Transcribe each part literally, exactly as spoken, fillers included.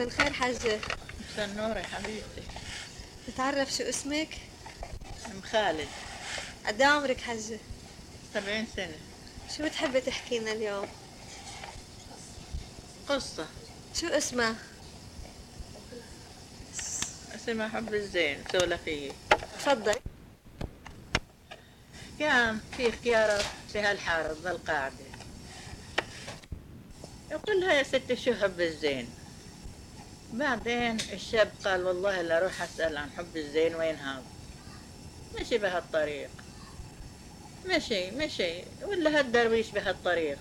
مساء الخير حجة. مساء النور يا حبيبتي. نتعرف شو اسمك؟ ام خالد. قد ايه عمرك حجة؟ سبعين سنة. شو بتحبي تحكي لنا اليوم؟ قصة. شو اسمها؟ اسمها حب الزين سولفية. تفضل. كان في خيارات في هالحارة بالقاعدة، يقول لها يا ستي شو حب الزين. بعدين الشاب قال والله لا اروح اسأل عن حب الزين وين هذا. مشي بهالطريق، مشي مشي ولا هالدرويش بهالطريق.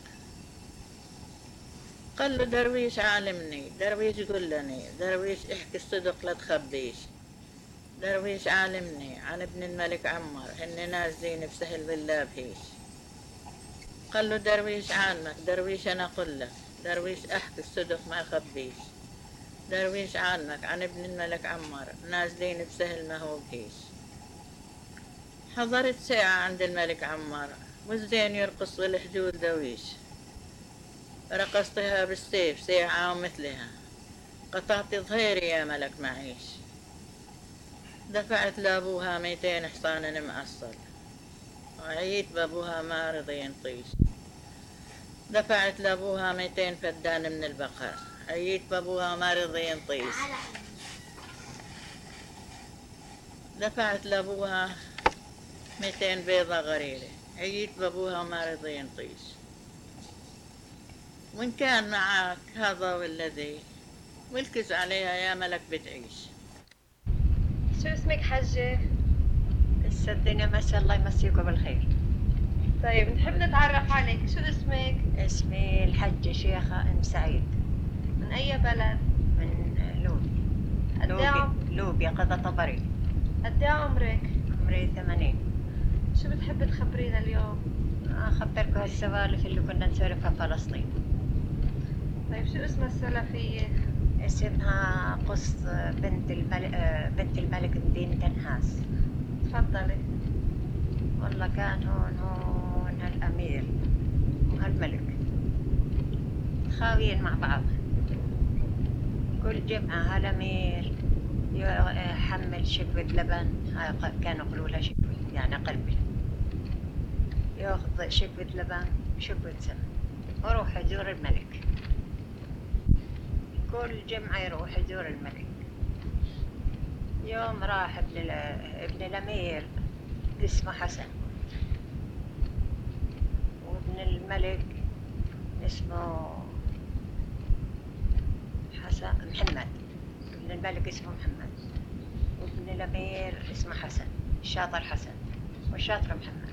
قال له درويش عالمني، درويش قلني، درويش احكي الصدق لا تخبيش. درويش عالمني عن ابن الملك عمر هن نازلين بسهل بالله بهيش. قال له درويش عنك، درويش انا اقول لك، درويش احكي الصدق ما اخبيش. درويش عنك عن ابن الملك عمر نازلين بسهل ما هو بهيش. حضرت ساعة عند الملك عمر والزين يرقص والحجول دويش. رقصتها بالسيف ساعة ومثلها، قطعت ظهيري يا ملك معيش. دفعت لابوها ميتين حصان مأصل، وعيت بابوها ما رضي ينطيش. دفعت لابوها ميتين فدان من البقر، عيت بابوها ما رضي ينطيش. دفعت لابوها ميتين بيضة غريلة، عيت بابوها ما رضي ينطيش. وإن كان معك هذا والذي والكز عليها يا ملك بتعيش. شو اسمك حجة؟ الدنيا مسا الله يمسيكم بالخير. طيب نحب نتعرف عليك، شو اسمك؟ اسمي الحجة شيخة ام سعيد. من أي بلد؟ من لوبي. قد ايه عم- لوبي لوبي قضى طبري. قد ايه عمرك؟ عمري ثمانين. شو بتحبي تخبرينا اليوم؟ أخبركم هالسوالف اللي كنا نسولفها فلسطين. طيب شو اسمها السلفية؟ اسمها قص بنت الملك بنت الملك مدينة نحاس. تفضلي. والله كان هون هون هالأمير وهالملك خاويين مع بعض. كل جمعة هالأمير يحمل شكوة لبن، هاي كانوا يقولوا لها شكوة يعني قلبي، ياخذ شكوة لبن شكوة سمن وروح يزور الملك. كل جمعة يروح يزور الملك. يوم راح ابن ابن الأمير اسمه حسن، وابن الملك اسمه حسن محمد. ابن الملك اسمه محمد، وابن الأمير اسمه حسن، الشاطر حسن والشاطر محمد.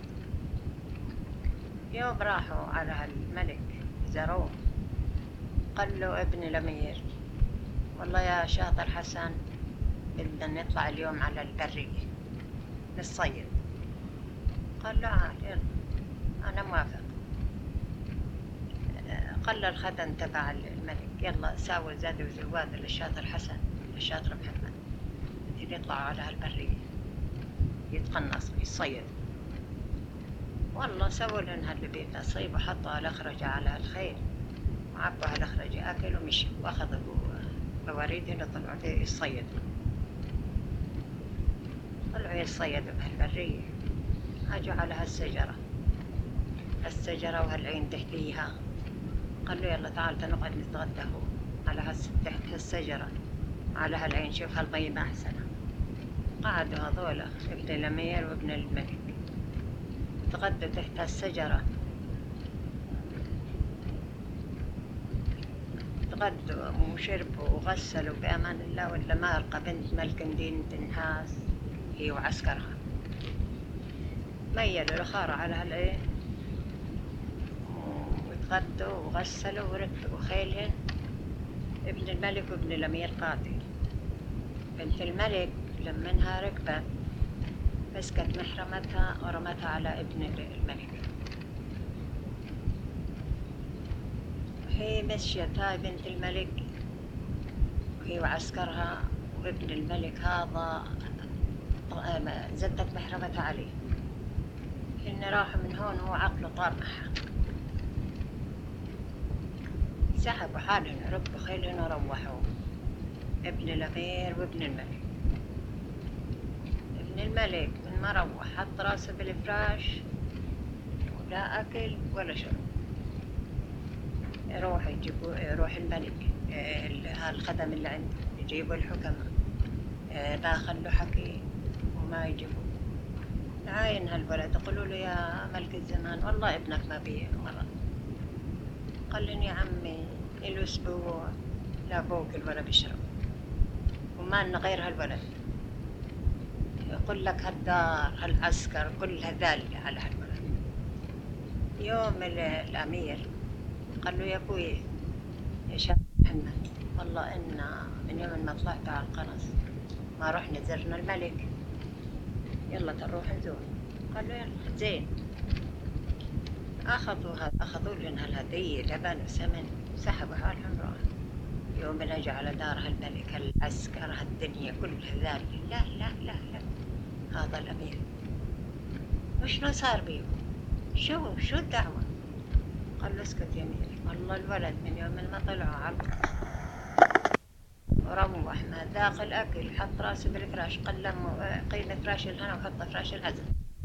يوم راحوا على الملك زاروه، قال له ابن الأمير والله يا شاطر حسن بدنا نطلع اليوم على البرية نصيد. قال له عاد يلا أنا موافق. قال له الخدم تبع الملك يلا ساوي زاد وزواد للشاطر حسن للشاطر محمد يطلعوا على هالبرية يتقنص يصيد. والله سووا لهم هاللي بيت نصيب وحطوا هالأخرجة على الخيل وعبوا هالأخرجة أكل ومشي وأخذوا بواريدهم وطلعوا يصيدوا. طلعوا يصيدوا بهالبرية، هاجوا على هالشجرة هالشجرة وهالعين تحتيها. قال له يلا تعال نقعد نتغدى هو على هالس تحت هالشجرة على هالعين، شوف هالمية ما أحسنها. قعدوا هذولا ابن الأمير وابن الملك تغدوا تحت هالشجرة، تغدوا وشربوا وغسلوا بأمان الله. ولا ما ألقى بنت ملك مدينة نحاس هي وعسكرها ميلوا الخارة على هالعين وتغدوا وغسلوا وركبوا خيلهن. ابن الملك وابن الأمير قاعدين. بنت الملك لمنها ركبت مسكت محرمتها ورمتها على ابن الملك. هي مشيت هاي بنت الملك وهي وعسكرها وابن الملك هذا زدت محرمتها عليه. إن راحوا من هون هو عقله طار معها، سحبوا حالهم ركبوا خيلهم وروحوا. ابن الأمير وابن الملك. ابن الملك من ما روح حط راسه بالفراش ولا أكل ولا شرب. يروح يجيبوا يروح الملك هالخدم اللي عنده يجيبوا الحكماء ما خلوا حكي وما يجيبوا. عاين هالولد يقولوا له يا ملك الزمان والله ابنك ما بيه مرض. قال لي يا عمي له أسبوع لا بوكل ولا بيشرب وما لنا غير هالولد. يقول لك هالدار هالعسكر كلها ذالة على هالولد. يوم الأمير قال له يا أبوي يا شاب محمد والله إنا من يوم ما طلعت على القنص ما رحنا زرنا الملك، يلا تروح نزور. قال له يلا زين. أخذوا أخذوا لنا الهدية لبن وسمن سحبوا حالهم راح. يوم نجي على دار هالملك هالعسكر هالدنيا كلها ذالة. لا لا لا لا هذا الأمير وشنو صار بيه؟ شو شو الدعوة؟ قال له اسكت يا أمير والله الولد من يوم ما طلعوا على وروح ما ذاق الأكل حط راسه بالفراش قلم قيل فراش الهنا وحط فراش الهزل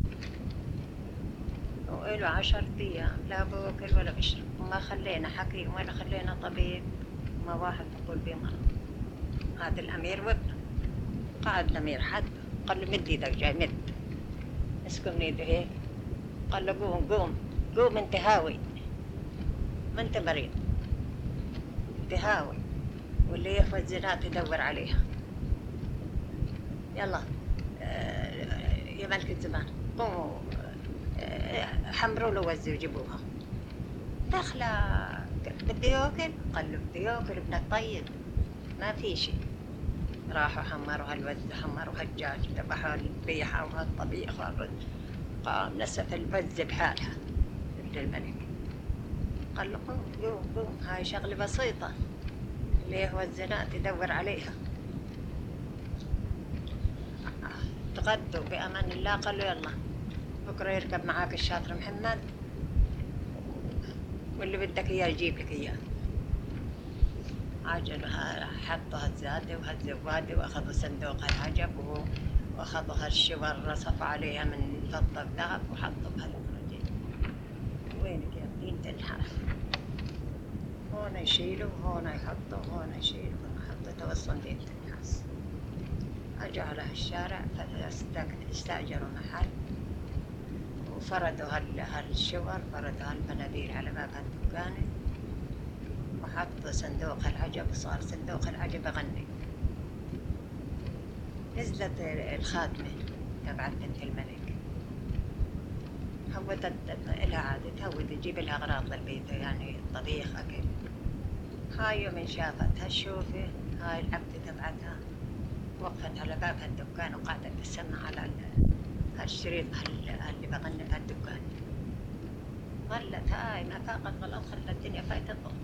وإله عشر أيام لا بوكل ولا بشرب وما خلينا حكيم ولا خلينا طبيب وما واحد يقول بيه مرض. هذا الأمير وابنه. قعد الأمير حد قال له مد ايدك جاي مد. اسكن من ايده هيك. قال له قوم قوم قوم انت هاوي ما انت مريض انت هاوي واللي يهوى الزنات يدور عليها. يلا يا ملك الزمان قوموا حمروا له وزي وجيبوها. داخله بدي ياكل؟ قال له بدي ياكل ابنك طيب ما في شيء. راحوا حمروا هالوز حمروا هالدجاج ذبحوا الذبيحة وهالطبيخ والرز. قام نسف الوز بحالها ابن الملك. قال له قوم قوم قوم هاي شغلة بسيطة اللي هو الزنات يدور عليها. تغدوا بأمان الله. قال له يلا بكرة يركب معاك الشاطر محمد واللي بدك إياه يجيب لك إياه. عجلوا حطوا هالزادة وهالزوادة وأخذوا صندوق هالعجب وأخذوا هالشور رصفوا عليها من فضة ذهب وحطوا بهالمرجين. وينك يا بنت الحرف؟ هون يشيلوا وهون يحطوا وهون يشيلوا وهون يحطوا توصل بنت الناس. أجوا على هالشارع استأجروا محل وفردوا هالشور فردوا هالمناديل على باب هالدكان وحطوا صندوق العجب وصار صندوق العجب يغني. نزلت الخادمة تبعت بنت الملك هودت لها عادة تهود تجيب لها أغراض للبيت يعني طبيخ أكل. هاي يوم شافت هالشوفة هاي العبدة تبعتها وقفت على باب هالدكان وقعدت تسمع على هالشريط اللي بغني بهالدكان. ظلت هاي ما فاقت غلط خلت الدنيا فايتة الضوء.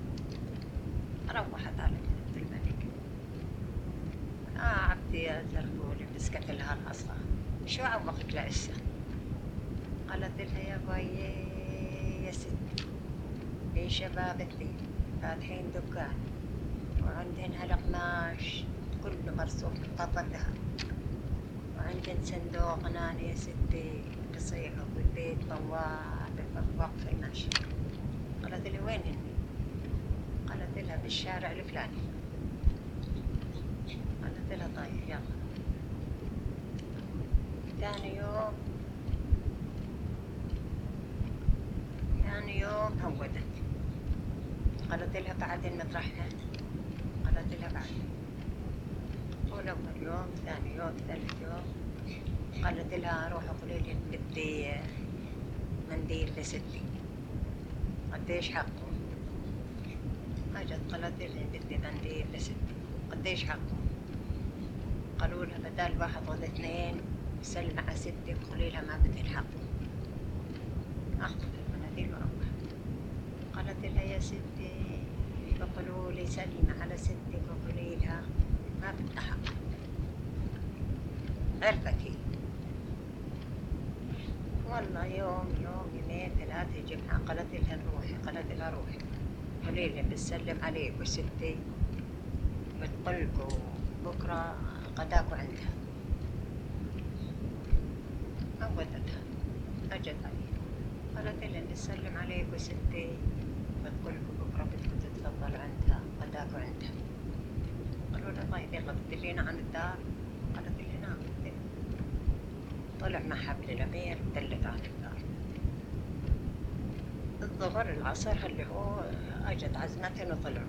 روحت على بنت الملك. آه عبدي يا زرقولي مسكت لها العصا شو عوقك لإسا؟ قالت لها يا باي يا ستي في شباب كثير فاتحين دكان وعندهن هالقماش كله مرسوم بقطر ذهب وعندهن صندوق ناني يا ستي بصيحوا بالبيت طوال بالوقف الماشي. قالت لها وين هن؟ قالت لها بالشارع الفلاني. قالت لها طيب يلا. ثاني يوم ثاني يوم هودت. قالت لها بعدين مطرحنا. قالت لها بعدين. أول يوم ثاني يوم ثالث يوم قالت لها روح قولي لي بدي منديل لستي قديش حقه؟ اجت قالت لي بدي منديل لستي قديش حقه؟ قالوا لها بدال واحد ولا اثنين سلم على ستي وقولي لها ما بدي حقه. اخذت المناديل وروحت. قالت لها يا ستي بقولوا لي سلم على ستي وقولي لها ما بدي حقه. عرفت هي والله يوم يوم يومين ثلاثة يجمعها. قالت لها روحي قالت لها روحي قولي لي بتسلم عليك وستي بتقلكوا بكرة غداكوا عندها. عودتها أجت علي قالت لي نسلم عليكوا ستي، بتقلكوا بكرة بدكوا تتفضلوا عندها غداكوا عندها. قالوا لها طيب يلا بتدلينا عن الدار؟ قالت لي نعم. طلع معها ابن الأمير دلت عن الدار. الظهر العصر اللي هو أجت عزمتهن وطلعوا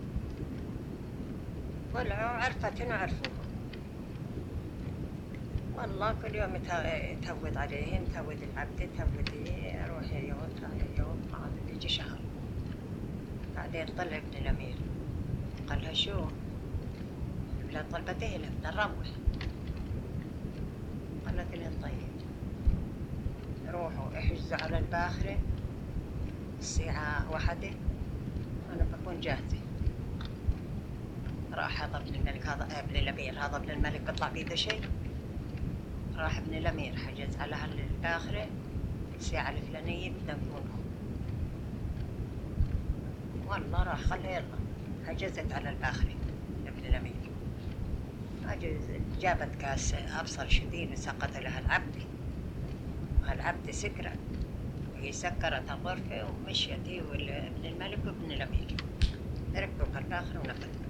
طلعوا عرفتهن وعرفوه. والله كل يوم يتهود عليهن، تهود العبد، تهودي روحي يوم يوم قعد يجي شهر. بعدين طلع ابن الأمير قال لها شو؟ لا طلبته له بدنا نروح. قالت لهم طيب روحوا احجزوا على الباخرة الساعة واحدة أنا بكون جاهزة. راح هذا ابن الملك، هذا ابن الأمير، هذا ابن الملك بيطلع بيده شيء. راح ابن الأمير حجز على الباخرة الساعة الفلانية بدنا نكون هون. والله راح خلها يلا حجزت على الباخرة ابن الأمير. جابت كاس أبصر شديد وسقط لها العبد، والعبد سكرت وهي سكرت الغرفة ومشيت هي وابن الملك وابن الأمير. ركبوا الباخرة ونفذوا.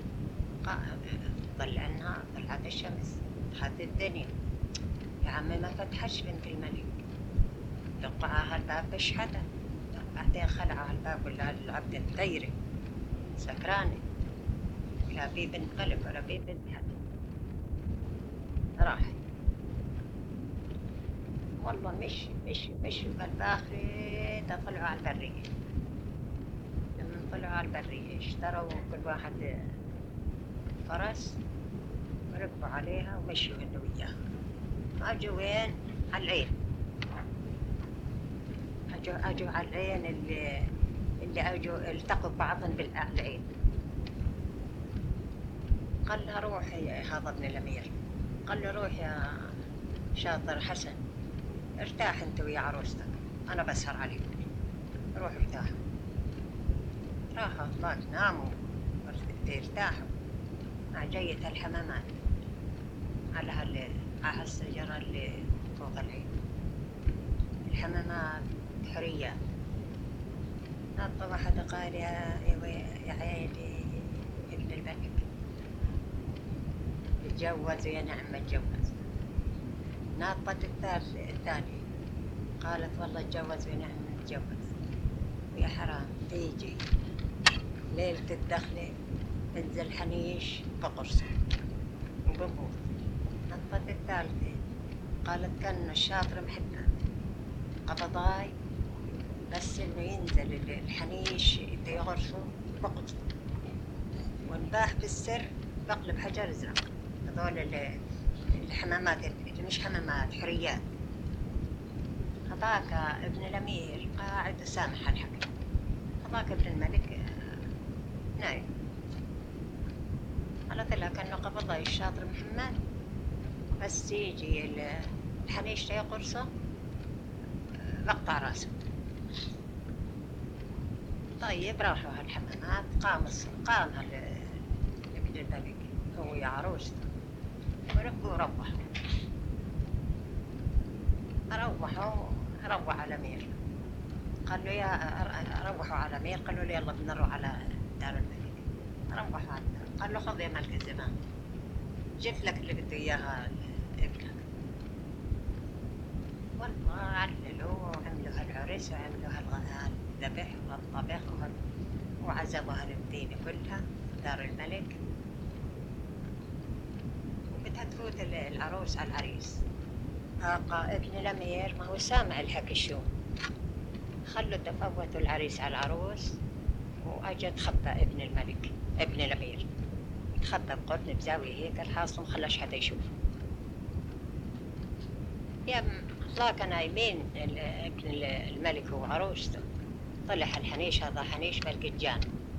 طلعنا طلعت الشمس حد الدنيا. يا عمي ما فتحش بنت الملك، دقعها الباب بش حدا. بعدين خلعها الباب ولا العبد مغيرة سكرانة، لا بي بنت ملك ولا بي بنت حدا. راح والله مشي مشي مشي بالباخرة طلعوا على البرية. لما طلعوا على البرية اشتروا كل واحد فرس وركبوا عليها ومشوا هن وياها. اجوا وين؟ على العين. اجوا اجوا على العين اللي اللي اجوا التقوا بعضهم بالعين. قال لها روحي هذا ابن الأمير، قال له روح يا شاطر حسن ارتاح انت ويا عروستك انا بسهر عليكم، روح ارتاحوا. راحوا طلعت ناموا ارتاحوا مع جية الحمامات على هال على الشجرة اللي فوق العين. الحمامات حرية. نط واحد قال يا يا عيني ابن الملك اتجوز يا نعم اتجوز. ناطت الثالث الثاني قالت والله اتجوز يا نعم اتجوز. ويا حرام تيجي ليلة الدخلة تنزل حنيش بقرصه وبموت. نطت الثالثة قالت كان الشاطر محبها قبضاي بس انه ينزل الحنيش يغرسه بقرصه وانباح بالسر بقلب حجر ازرق. هذول الحمامات اللي مش حمامات حريات. هذاك ابن الأمير قاعد وسامح الحكي، هذاك ابن الملك نايم. قالت لها كأنه قبضاي الشاطر محمد بس يجي الحنيش تي قرصه بقطع راسه. طيب راحوا هالحمامات. قام قام ابن الملك هو يا عروسته وركبوا روحوا روحوا روحوا على الأمير. قال له يا روحوا على الأمير. قالوا له يلا بدنا نروح على دار الملك. روحوا على الدار. قال له خذ يا ملك الزمان جبت لك اللي بده إياها ابنك. والله عللوا وعملوا هالعرس وعملوا هالذبح والطبخ وعزموا هالمدينة كلها دار الملك. وبدها تفوت العروس على العريس. آقا ابن الأمير ما هو سامع الحكي شو. خلوا تفوتوا العريس على العروس وأجا تخبى ابن الملك ابن الأمير تخبى بقرن بزاوية هيك الحاصل مخلاش حدا يشوف. يا طلعك نايمين ابن الملك وعروسته. طلع الحنيش هذا حنيش ملك الجان.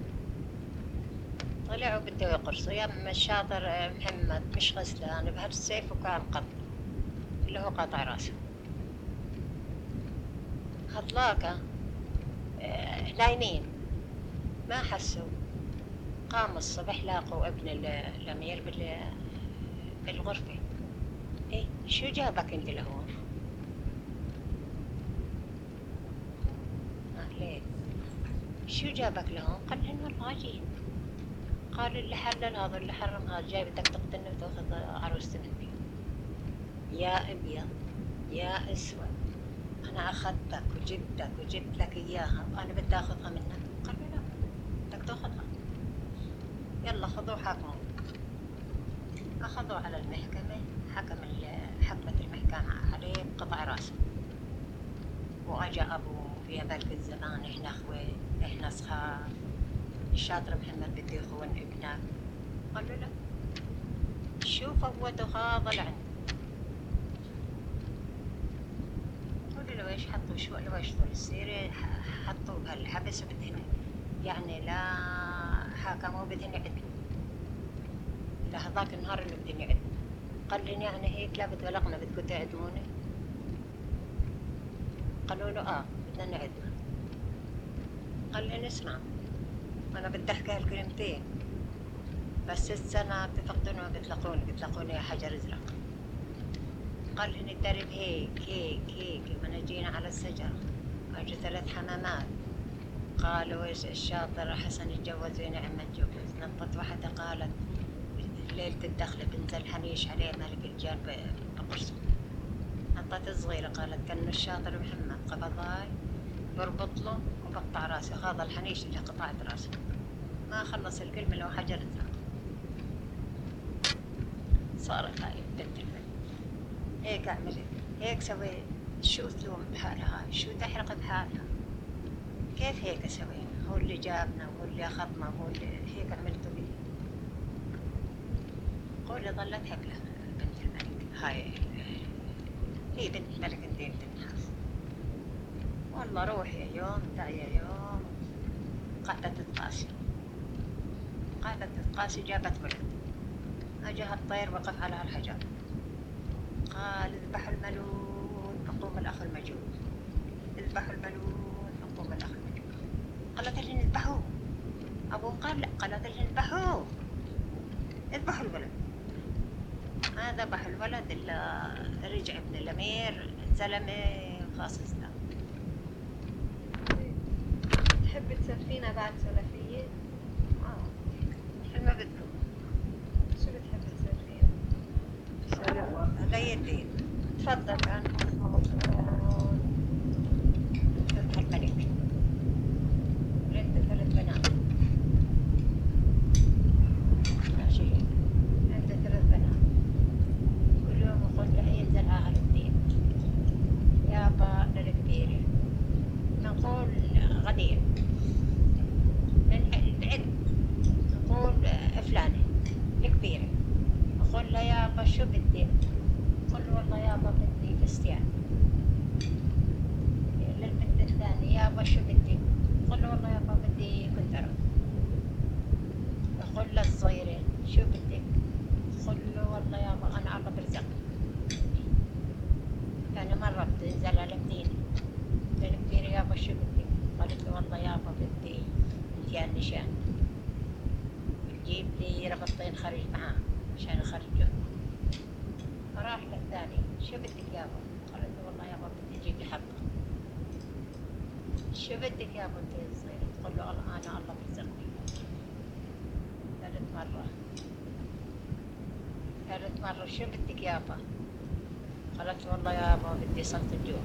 طلعوا بده يقرصوا. يا الشاطر محمد مش غسلان بهالسيف وكان قط اللي هو قاطع راسه. هطلاقة نايمين ما حسوا. قاموا الصبح لاقوا ابن ال- الأمير بال- بالغرفة. إيه شو جابك أنت لهون؟ آه ليه؟ شو جابك لهون؟ قال لهم والله جيت. قال اللي حلل هذا اللي حرم هذا جاي بدك تقتلني وتاخذ عروستي مني. يا ابيض يا اسود، انا اخذتك وجبتك وجبت لك اياها وانا بدي اخذها منك. قال له لا بدك تاخذها، يلا خذوه حاكموا. اخذوه على المحكمة، حكم ال- حكمت المحكمة عليه بقطع راسه. واجا ابوه في هذاك الزمان احنا اخوة احنا اصحاب، الشاطر محمد بده يخون ابنك. قال له لا، شو فوته هذا العند. قولوا له ايش حطوا شو لو ايش طول السيرة حطوه بهالحبس وبدهن يعني لا حاكموا بدهن يعدلوا لهذاك النهار اللي بدهن يعدلوا. قال لي يعني هيك لا بتبلغنا بدكم تعدموني؟ قالوا له اه بدنا نعدمه. قال لي نسمع، أنا بدي أحكي هالكلمتين بس السنة بتفقدوني ما بتلاقوني، بتلاقوني يا حجر أزرق. قال لي الدرب هيك هيك هيك. لما جينا على الشجرة أجوا ثلاث حمامات قالوا إيش الشاطر حسن يتجوز ونعم ما تجوز. نطت واحدة قالت ليلة الدخلة بنزل حنيش عليه ملك الجان بقرصه. نطت صغيرة قالت كأنه الشاطر محمد قبضاي بربط له وبقطع راسه، هذا الحنيش اللي قطعت راسه. ما خلص الكلمة لو حجر ازرق. صارت هاي بنت البنت هيك اعملت هيك سويت. شو تلوم بحالها هاي؟ شو تحرق بحالها؟ كيف هيك سوينا؟ هو اللي جابنا وهو اللي اخذنا وهو اللي هيك عملتوا لي. قولي ظلت هبلة بنت الملك هاي، هي بنت الملك انتين تنحاس. والله روحي يوم تعي يوم قاعدة تتقاسي قاعدة تتقاسي جابت ولد. اجاها الطير وقف على الحجر قال اذبحوا الملول فقوم الاخ المجوز، اذبحوا الملول فقوم الاخ المجوز. قالت لي نذبحوه. ابوه قال لا، قالت لي نذبحوه، اذبحوا الولد. ما ذبح الولد الا رجع ابن الامير زلمه خاص ده. تحب تسفينا بعد سلفية؟ اه مثل ما بدكم. شو بتحب تسفينا؟ هذا يدين تفضل. كان فتح الملك عنده ثلاث بنات. ماشي عنده ثلاث بنات. كل يوم يقول له ينزل عاهل الدين يابا للكبيرة. نقول غدير من العلم نقول فلانة الكبيرة. أقول له يابا شو بدي؟ قل والله يابا بدي فستان. للبنت الثانية يابا شو بدي؟ قل له والله يابا بدي كندرة. أقول للصغيرة شو بدك؟ قل له والله يابا أنا الله برزق. ثاني مرة بتنزل على المدينة للكبيرة يابا شو بدك؟ قالت له والله يابا بدي امتيان نشان، جيب لي ربطين خرج معاه عشان أخرجه. فراح للثاني شو بدك يابا؟ قالت له والله يابا بدي اجيب لي حبة. شو بدك يابا انت صغيرة؟ تقول له انا الله برزقني. ثالث مرة ثالث مرة شو بدك يابا؟ قالت له والله يابا بدي صلت الجوع.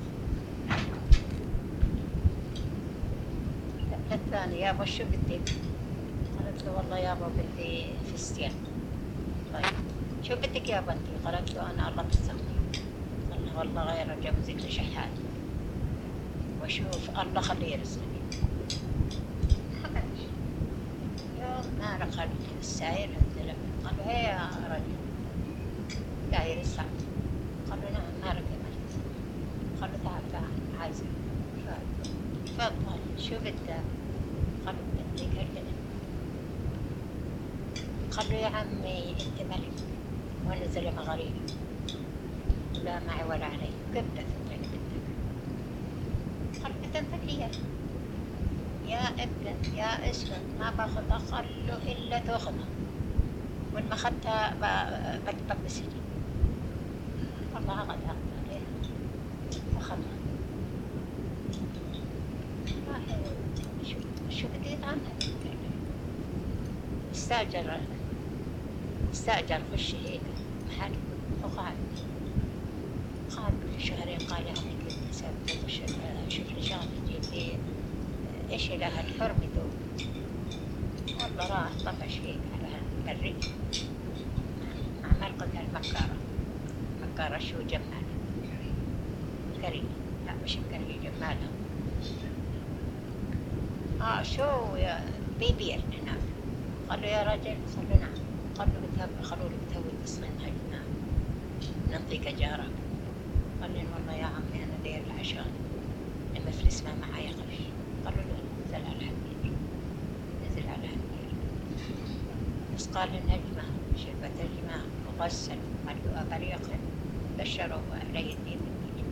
الثاني يابا شو بدك؟ قالت له والله يابا بدي فستان. طيب شو بدك يابا انتي؟ قالت له انا الله برزقني. قال له والله غير جوزك لشحات واشوف الله خليه يرزقني. حكتش يوم ما رقد السعير عند لما قال له هي يا رجل داير السعد. قال له نعم ما رقد. قال له تعال تعال عايزك. تفضل شو بدك؟ قال له بديك هالبنت. قال له يا عمي انت ملك وانا زلمة غريب لا معي ولا علي، كيف بدك تنطيني بنتك؟ قال له تنفك لي يا ابن يا اسود ما باخذ أقل إلا تاخذها، وإن ما أخذتها بكتب بالسجن. والله أخذ أخذ عليها أخذها. شو شو بديت عنها؟ استأجر استأجر خش هيك محل وقعد قعد كل شهرين قال لي أعطيك حساب شوف رجال تجيب لي إيش لها الحرم يدوب. والله راح طفش هيك على البرية عمل قدها المكارة. مكارة شو جمال كريم، لا مش كريم جمالها. آه شو يا بيبير هناك. قال له يا رجل، قال له نعم. قال له بتهب خلوا له بتهوي تصغين هجنا نعطيك جارة. قال لي والله يا عمي أنا داير العشان لما فلس ما معايا قرش. قال له نزل على الحمير، نزل على الحمير. بس قال النجمة شربت الماء وغسل ملؤها بريق بشروا علي الدين الدين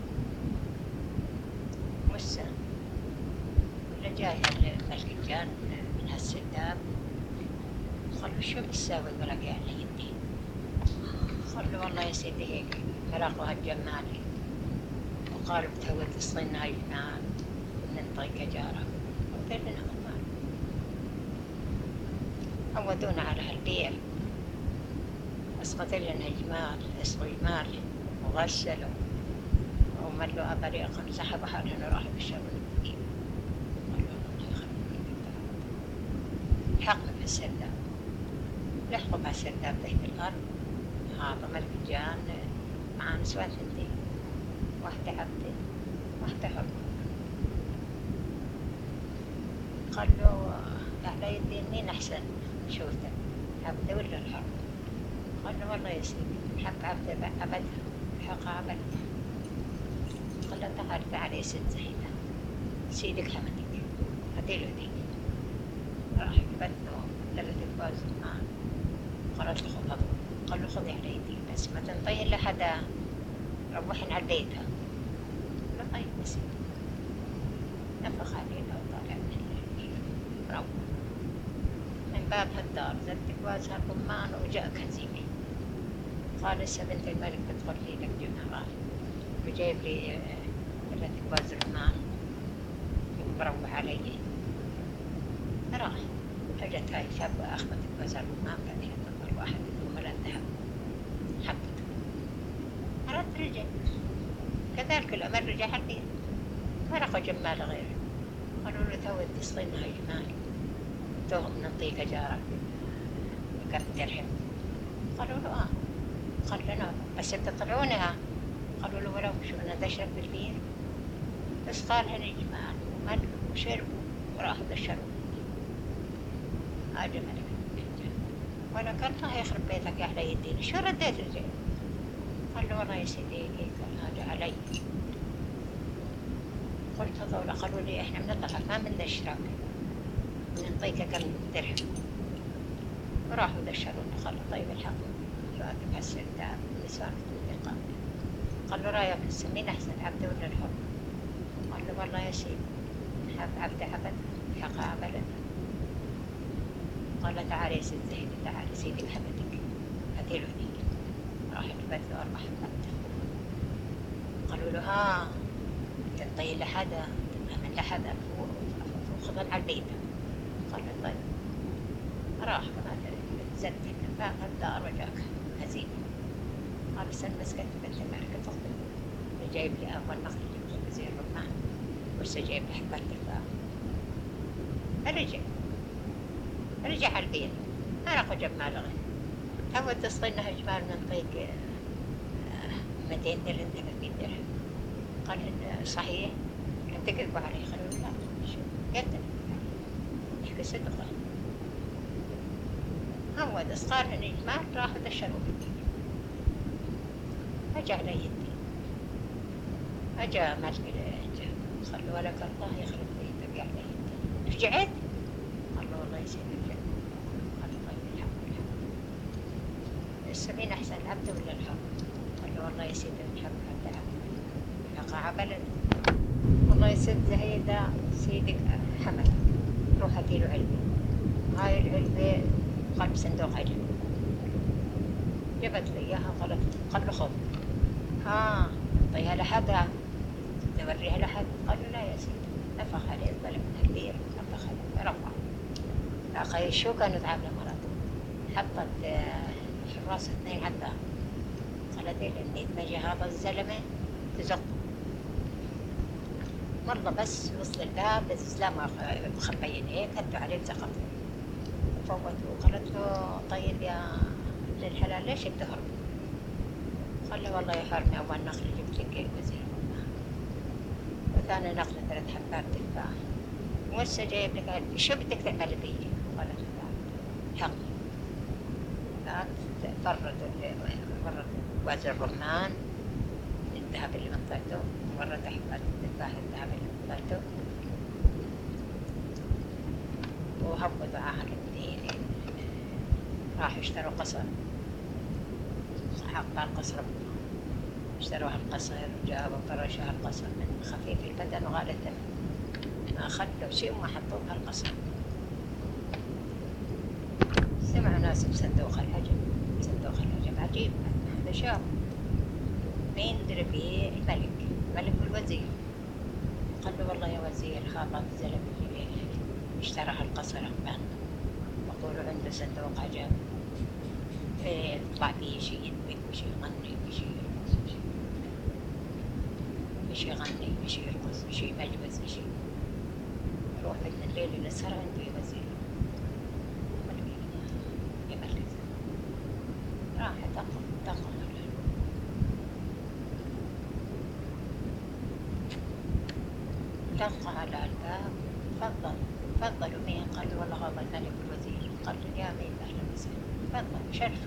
والسلام. ولا جاي الفلكجان من هالسداب. قال له شو بتساوي ورقي على يدي؟ قال له والله يا سيدي هيك مراقها الجمالي وقال بتهوي تصغين هاي جمال ننطيك جارة. قلت له نعم. عودونا على هالبيع، اسقط لنا جمال اسقوا جمال وغسلوا وملؤها بريقا سحبوا حالهم وراحوا بالشرب القديم. قالوا الله يخليك حقنا بهالسرداب. لحقوا بهالسرداب تحت الأرض. هاطم الفنجان مع نسوان ثنتين، واحدة عبدة واحدة حر. قال له على يدي مين أحسن شوفته عبدة ولا الحر؟ قال له والله يا سيدي حق عبدة أبدها حق عبدها. قال له تعال تعال يا ست زهيدة سيدك حمدك هديله ديك. راح يبدله لبت الباز معاه. قالت له خذ. قال له خذي على يدي بس ما تنطيه إلا حدا روحن على بيتها. قال له طيب يا سيدي. نفخ علينا وطالع من الروح من باب هالدار زدت جوازها الرمان وجاء هزيمة. قال هسه بنت الملك تدخل لي لك جنرال وجايب لي زدت جواز الرمان ومروح علي. راح اجت هاي شابة اخذت جواز الرمان بعدين تدخل واحد وملا الذهب حبته. أردت رجع كذلك الأمر رجع حقيقي ما لقى جمال غيره. قالوا له تو تصغين هاي جمال تو نعطيك جارة بكم درهم. قالوا له آه. قال لنا بس تطلعونها. قالوا له ولو شو أنا دشرب بالبير. بس قال هني جمال ومل وشربوا وراحوا دشروا. هاجم ملك ولا قال الله يخرب بيتك يا علي الدين شو رديت رجع؟ قال له والله يا سيدي هيك هذا علي. قلت هذول قالوا لي احنا بنطلع ما بدنا اشتراك بنعطيك كم درهم. وراحوا دشروا قالوا طيب الحق راتب هالسرداب النسوان في القاعة. قال له رايك هسه مين احسن عبده ولا الحر؟ قال له والله يا سيدي حق عبده عبد حق عبد. قال له تعالي يا ست زهيدة تعالي سيدي بحمدك هاتيله هديك. راح جبت له أربع حبات. قالوا له ها تنطي لحدا تنعمل لحدا وخذن على البيت. قال له طيب. راح زدت باب الدار وجاك هزيمة. قال استنى بس كنت بنت الملك تفضل جايب لي أول نقل زي الرمان ولسه جايب لي حبات الفاق. رجع رجع على البيت ما لقى جمال غير. تو تصغينها جمال نعطيك مئتين درهم ثلاثين درهم. قال صحيح انت تكذبوا علي. قالوا لا شو قدر يحكي صدقه. هو دسقار هني جمال راحوا دشروا بالدين. اجا علي الدين اجا ملك اجا قال له ولك الله يخرب بيتك علي الدين. رجعت؟ قال له والله يا سيدي رجعت. قال له طيب الحمد لله. هسه مين احسن العبد ولا الحر؟ قال له والله يا سيدي الحر عبد عبد حق عبلد. والله يا ست زهيدة سيدك حمد روح هاتي له علبة. هاي العلبة قلب صندوق عجل. جبت لي إياها وقالت قال له خذ. ها أعطيها لحدا توريها لحد؟ قال له لا يا سيدي، نفخ عليه البلد كبير، نفخ عليه رفع. أخي شو كانوا تعاملوا مراته؟ حطت حراس اثنين عندها، قالت لي إني تجي هذا الزلمة تزق. والله بس وصل الباب الإسلام مخبيين هيك هدوا عليه وزقط. فوتوا قالت له طيب يا ابن الحلال ليش بتهرب؟ قال له والله يا حرمي أول نخلة جبت لك هيك وزير والله، وثاني نخلة ثلاث حبات تفاح، وهسه جايب لك علبة، شو بدك تعمل بي؟ قالت له حق. لا فرد فرد وزر الرمان الذهب اللي منطقته، ورد حبات التفاح الذهب اللي منطقته، وهبطوا معها الاثنين. راحوا اشتروا قصر، حق القصر اشتروا هالقصر، جابوا فرشوا هالقصر من خفيف البدن وغالي الثمن، ما خلوا شيء وما حطوه بهالقصر. سمعوا ناس بصندوق العجب، صندوق العجب عجيب، هذا شاف مين دري فيه؟ الملك، الملك والوزير. قال له والله يا وزير هذا الزلمة اللي اشترى هالقصر أخبان، وقولوا عنده صندوق عجب يطلع فيه شي يدبك وشي يغني وشي يرقص، وشي يغني وشي يرقص وشي يمجوز وشي. روح من الليل إلى السهرة عنده يا وزير، يملك. راح دقق دقق دق على الباب. تفضل تفضلوا مين؟ قال له والله هذا الملك والوزير. قال له يا مين أهلا وسهلا، تفضل شرف.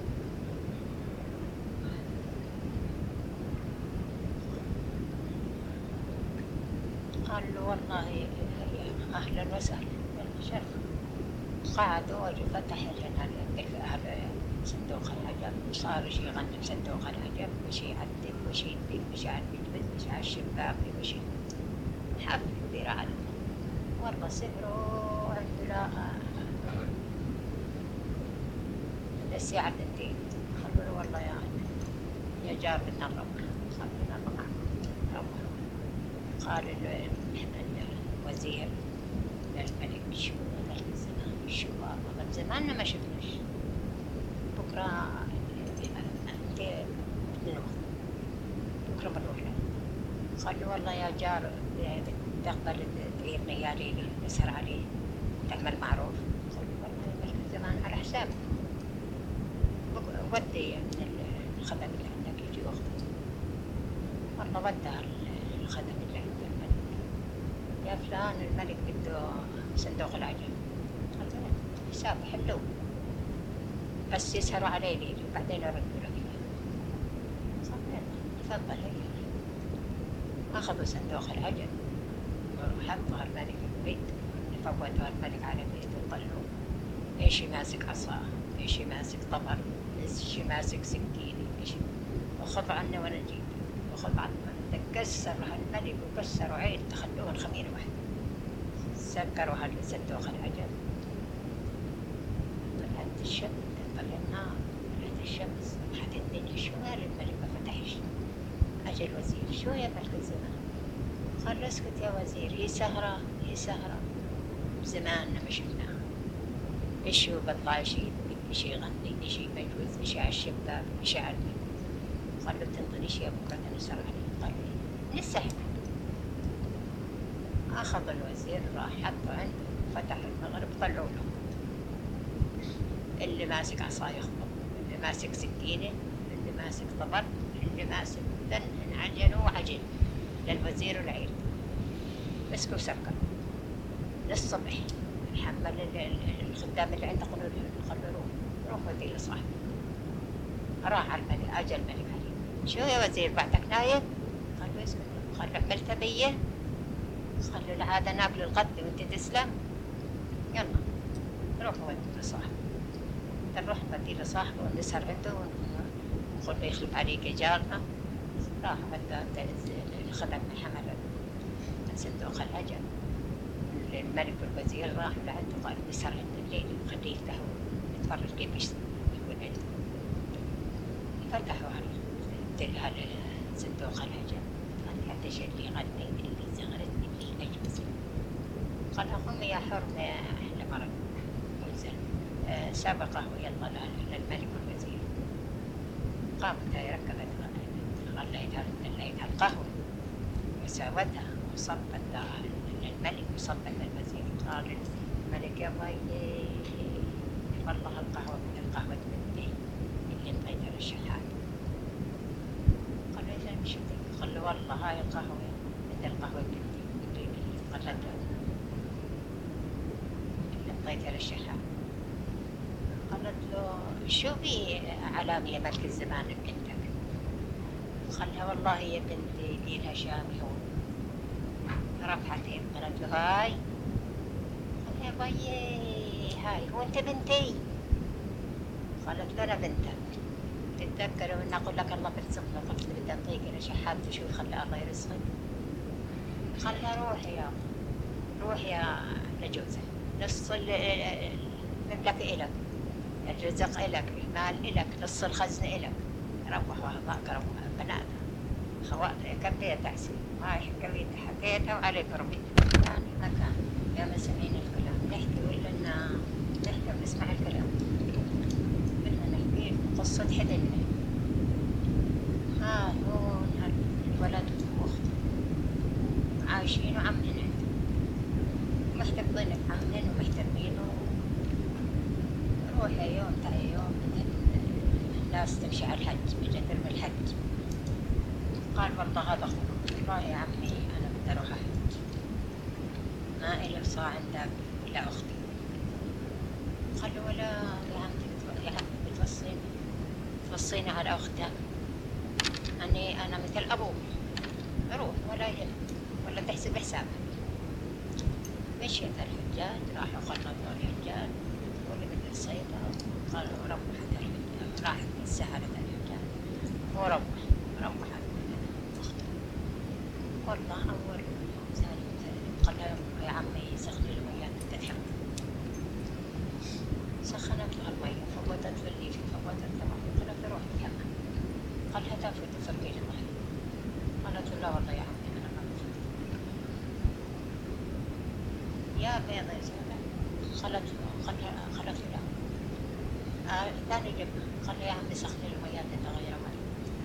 قال له والله أهلا وسهلا شرف. قعدوا وفتح على صندوق العجب، وصار شي يغني بصندوق العجب وشي يعذب وشي يدق وشي على البلبل وشي على الشباك وشي حفل كبير على والله سهروا عنده لا الساعة اثنتين. قالوا له والله يا يا جار بدنا نروح. قال بدنا نروح نروح. قال له الوزير للملك شو هذا الزمان، شو هذا زماننا ما شفناش، بكرة انت بنروح بكرة بنروح له. قال له والله يا جار تقبل تعيرنا يا ليلي نسهر عليه تعمل معروف. قال له والله ملك الزمان على حسابك، ودي الخدم اللي عندك يجي ياخذه. والله ودى الخدم اللي عند الملك. يا فلان الملك بده صندوق العجب. قال له حساب حلو بس يسهروا عليه ليلي وبعدين يردوا له اياه. قال تفضل هي. اخذوا صندوق العجب وحطوا الملك البيت، فوتوا الملك على بيته وطلعوا. ايش ماسك عصا، ايش ماسك طبر، ايش ماسك سكينه، ايش وخذوا عنا وانا جيت وخذوا عنا. كسر هالملك وكسروا عيد خلوهن خميره واحده. سكروا هالصندوق العجب. طلعت الشمس، طلع النار، طلعت الشمس، راحت الدنيا. شو مال الملك ما فتحش؟ اجى الوزير شو يا ملك الزمان؟ قال له اسكت يا وزير، هي سهرة هي سهرة زماننا ما شفناها. ايش هو بطلع شي شي يغني شي يمجوز شي على الشباك شي على البيت. قال له تنطني شي بكرة نسهر عليه. قال له نسهر. اخذ الوزير راح حطه عنده، فتح المغرب طلعوا له اللي ماسك عصا يخبط، اللي ماسك سكينة، اللي ماسك طبر، اللي ماسك دن عجنوا وعجن للوزير والعيل. مسكوا وسكروا للصبح. حمل الخدام اللي عنده قالوا له قالوا روح روح ودي لصاحبي. راح على الملك، اجى الملك عليه. شو يا وزير بعدك نايم؟ قال له اسكت. قال له عملت بيه؟ قال له العادة ناكل الغد وانت تسلم. يلا روح ودي لصاحبي. نروح ودي لصاحبه ونسهر عنده ونقول له يخلف عليك جارنا. راح ودى الخدم حمل من صندوق العجب الملك والوزير راحوا لعنده قالوا نسهر عند الليل خليه يفتحوا نتفرج كيف يشتغل يكون عنده. فتحوا على على صندوق الحجر قال هذا شيء اللي غنيت اللي زغرتني اللي أجلس. قال قوم يا حرمة أهل مرض وزن آه سابقه يلا للملك والوزير. قامت هاي ركبت غليتها دليتها القهوة وساوتها وصبت للملك وصبت للوزير. قال الملك يا ويلي والله القهوة من القهوة بنتي اللي انطيتها للشحات. قال له إذا مش بدك؟ قال له والله هاي القهوة من القهوة بنتي اللي قلتها اللي انطيتها للشحات. قالت له شو في علامة يا ملك الزمان بنتك؟ قالها والله يا بنتي دينها شامي هون. رفعت يد قالت له هاي. قال يا بيي هاي هو انت بنتي؟ قالت له انا بنتك. تتذكروا ان اقول لك الله بيرزقنا؟ قلت له بدي انطيك الى شحات تشوف خلي الله يرزقك. قال لها روحي يا روحي يا لجوزك نص المملكة إلك الرزق إلك المال إلك نص الخزنة إلك. روحوا هذاك روحوا بناتها خواتها كبيت تحسين هاي كبيت حكيتها وعليك ربي يعني ما كان يا مسامعين الكلام نحكي ولا لنا نحكي ونسمع الكلام بدنا نحكي قصة حدنا. ها هون الولد واخته عايشين وعمهن محتفظين بعمهن ومحتفظين. روحي يوم تاع يوم الناس تمشي على الحج بجدر بالحج. قال والله هذا أخوك والله يا عمي أنا بدي أروح أحج ما إلي صاع عندك إلا أختي. قال له ولا يا عمي يا عمي بتوصيني توصيني على أختك أني أنا مثل أبوك روح ولا يهم ولا تحسب حسابك. مشيت الحجاج راحوا خلطوا الحجاج واللي مثل الصيدة قالوا روحت الحجاج راحت سهرت الحجاج وروح روحت والله أول ثاني ثالث قال لها يا عمي سخني المياه تتحمل. سخنت لها المياه فوتت في الليل فوتت تمام. قالت روح تكمل. قال لها تفوت تفرقي لي المياه. قالت لا والله يا عمي أنا ما بفوت. يا بيضة يا زلمة خلت خلها خلت له آه ثاني جبنا قال له يا عمي سخني المياه تتغير ماء.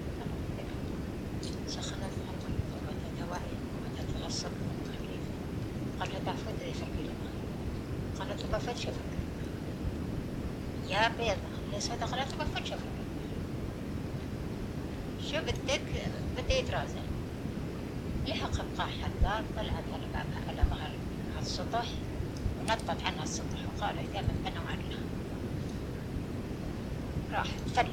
سخنت لها المياه فوتتها واعية وبدت لها الصبر والخفيف. قال لها تعفد لي فرقي لي ماء. قالت له بفتش أفكر يا بيضة يا سودة. قالت له بفتش أفكر شو بدك بدي يترازل. لحق القاع حداد طلعت على بابها على ظهر السطح ونطت عنها السطح وقال إذا من بنوا عنها. راح تفلت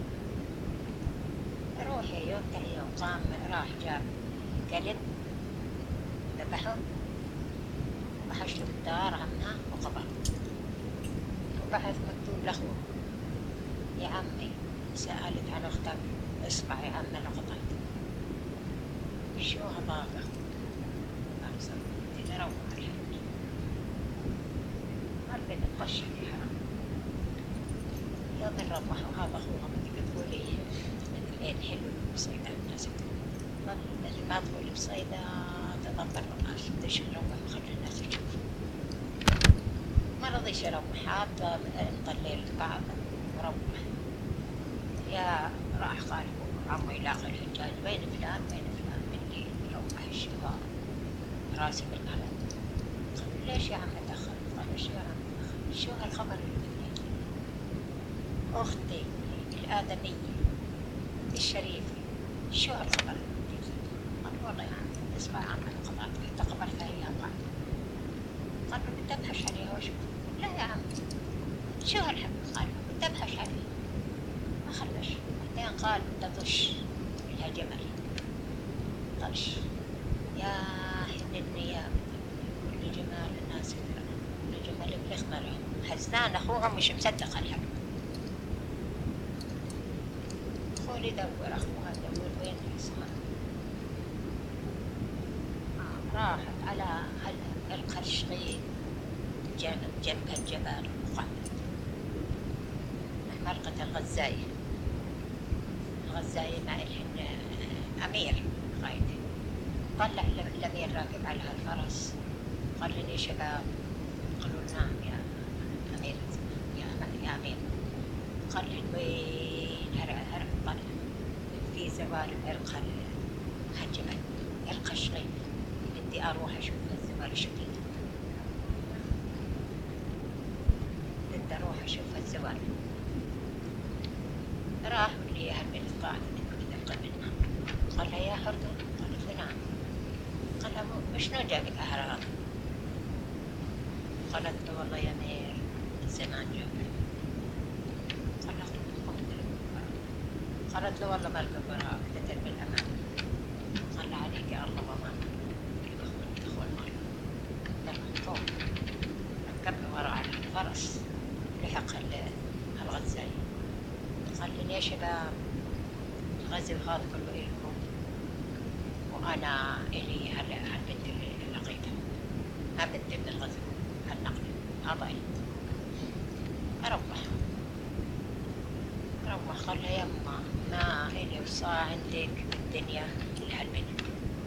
روحي يوم تاني يوم قام راح جاب قلب ذبحه وحشته بالدار عمها وقبر وبحث مكتوب لأخوه يا عمي سألت عن أختك اصبع يا عم أنا قطعت. شو هذاك أحسن تروح على الحج قال بين الطشة في حرام يا من روحوا هذا أخوها ما تقدر تقولي العين حلو بصيدة الناس ظل اللي ما تقولي بصيدة تضبط الناس بديش نروح وخلي الناس يشوف ما رضيش يروح حاطة نطلل بعض وروح. يا راح قال عمي لاقي الحجاج بين فلان بين فلان بالليل روح الشباب راسي بالقلم. قال ليش يا عم تأخر؟ قال شو يا عم تأخر؟ شو هالخبر اللي بدي أختي الآدمية الشريفة شو هالخبر اللي بدي؟ قال والله يا عم اسمع عمي قطعت حتى قبرتها هي بعد. قال له بدي أبحث عليها وشوف. لا يا عم شو هالحب؟ قال له بدي أبحث عليها ما خلش. بعدين قال بدي أطش لها جمل طش يا هنني يا كل جمال الناس كل جمال بيخمر حزنان أخوها مش مصدق الحب. أخوه يدور أخوها يدور وين اسمها آه راحت على هال- القشقي جنب جنب الجبل وقعدت مرقة الغزاية. الغزاية ما إلهن أمير قايد. طلع ال- الأمير راكب على هالفرس، قال لي شباب، قالوا نعم يا أمير يا أم- يا أمير. قال لي وين هرب هرب طلع في زوال العرق هالجبل القشقي، بدي أروح أشوف الزوال شديد، بدي أروح أشوف الزوال. راح لي أهل القاعدة قبلنا، قال لها يا حردون، قالت له نعم. قال لها مو- مشنو جابك أهرام؟ قالت له والله يا أمير زمان جابني. قال لها قمت لك. قالت له والله ما اركب وراك، تتر بالأمان. قال لها عليك يا الله وما أخوة المال. يلا فوق. ركبنا ورا على الفرس لحق ال- الغزاية. قال لي يا شباب، الغزو هذا كله إلكم، وأنا إلي هال- هالبنت اللي لقيتها، ما بنت من الغزو هالنقل هذا إلي. أروح أروح قال لها يما ما إلي وصاع عندك بالدنيا إلا هالبنت،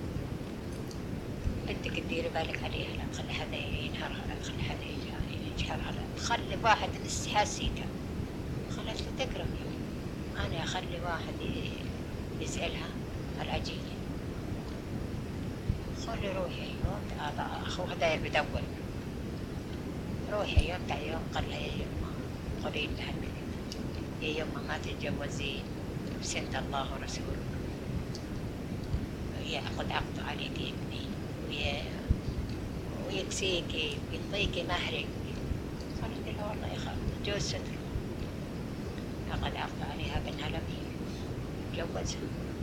بدك تديري بالك عليها، لا تخلي حدا ينهرها، لا تخلي حدا يجي- يجهرها، لا تخلي واحد حسيتها. خلت له تكرم يا أنا أخلي واحد ي- يسألها العجينة. خلي روحي يوم، هذا أخوها داير بدور، روحي يوم تاع يوم. قال لها يا يما قولي لها البنت، يا يما ما تتجوزين بسنة الله ورسوله، ياخذ عقد عليك ابني ويا ويكسيكي ويعطيكي مهرك. قالت له والله يا خالد جوز ستر، أخذ عقد عليها بأنها لم يتجوزها.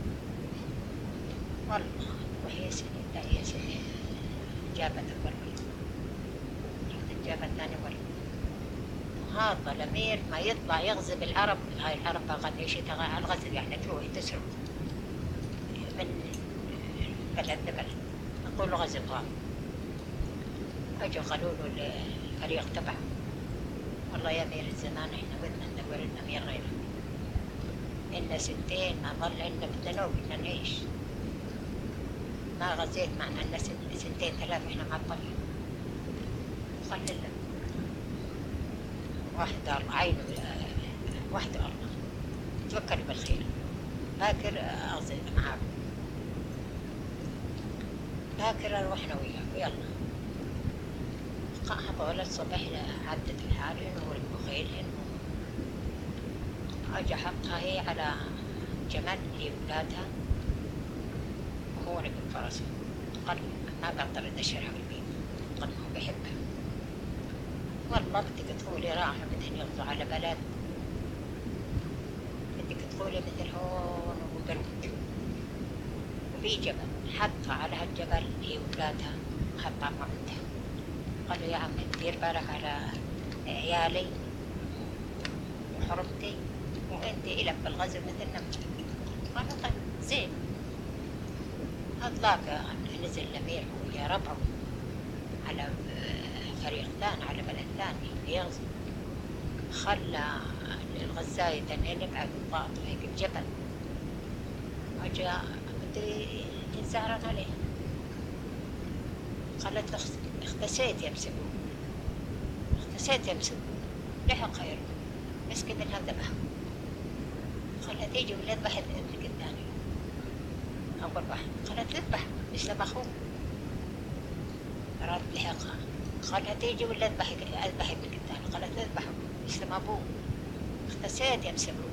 والله وهي سنة لا هي سنة جابت الولد، جابت ثاني ولد. وهذا الأمير ما يطلع يغزو بالعرب، هاي العرب فقط ايش على الغزو، يعني تروح تسرق من بلد لبلد، نقول غزو هذا. اجوا قالوا له الفريق تبعه والله يا أمير الزمان احنا بدنا ندور لنا أمير غيره، إلنا سنتين ما ظل إلنا بدنا بدنا نعيش، ما غزيت معنا إلنا سنتين ثلاث إحنا معطلين. قال لا واحد الله عينه، واحد الله توكلوا بالخير، باكر أغزل معاكم، باكر روحنا وياك ويلا. هذول الصبح عدت الحارين والبخيلين، أجا حطها هي على جمل لأولادها وهو ركب فرسه. قال ما بقدر أدشرها بالبيت، قال هو بحبها. والله بدك تقولي راحوا بدهن يغزوا على بلد، بدك تقولي مثل هون وقربت وفي جبل، حطها على هالجبل هي وأولادها، حطها مع عندها. قالوا يا عمي دير بالك على عيالي وحرمتي وانت إلك بالغزو مثلنا. قالوا طيب زين. هذاك نزل الأمير ويا ربعه على فريق ثاني على بلد ثاني يغزو، خلى الغزاية تنقلب على الضغط هيك الجبل، وجاء بده يتزعرن عليه. قالت له اختسيت يا مسبوق، اختسيت يا مسبوق، لحق خير مسكت انها ذبحه. قالت تيجي ولا ذبحت ابنك الثاني اول واحد. قالت اذبح اسلم اخوك، راد لحقها. قالت تيجي ولا اذبح اذبح ابنك الثاني. قالت اذبحه اسلم ابوه، اختسيت يا مسبوق.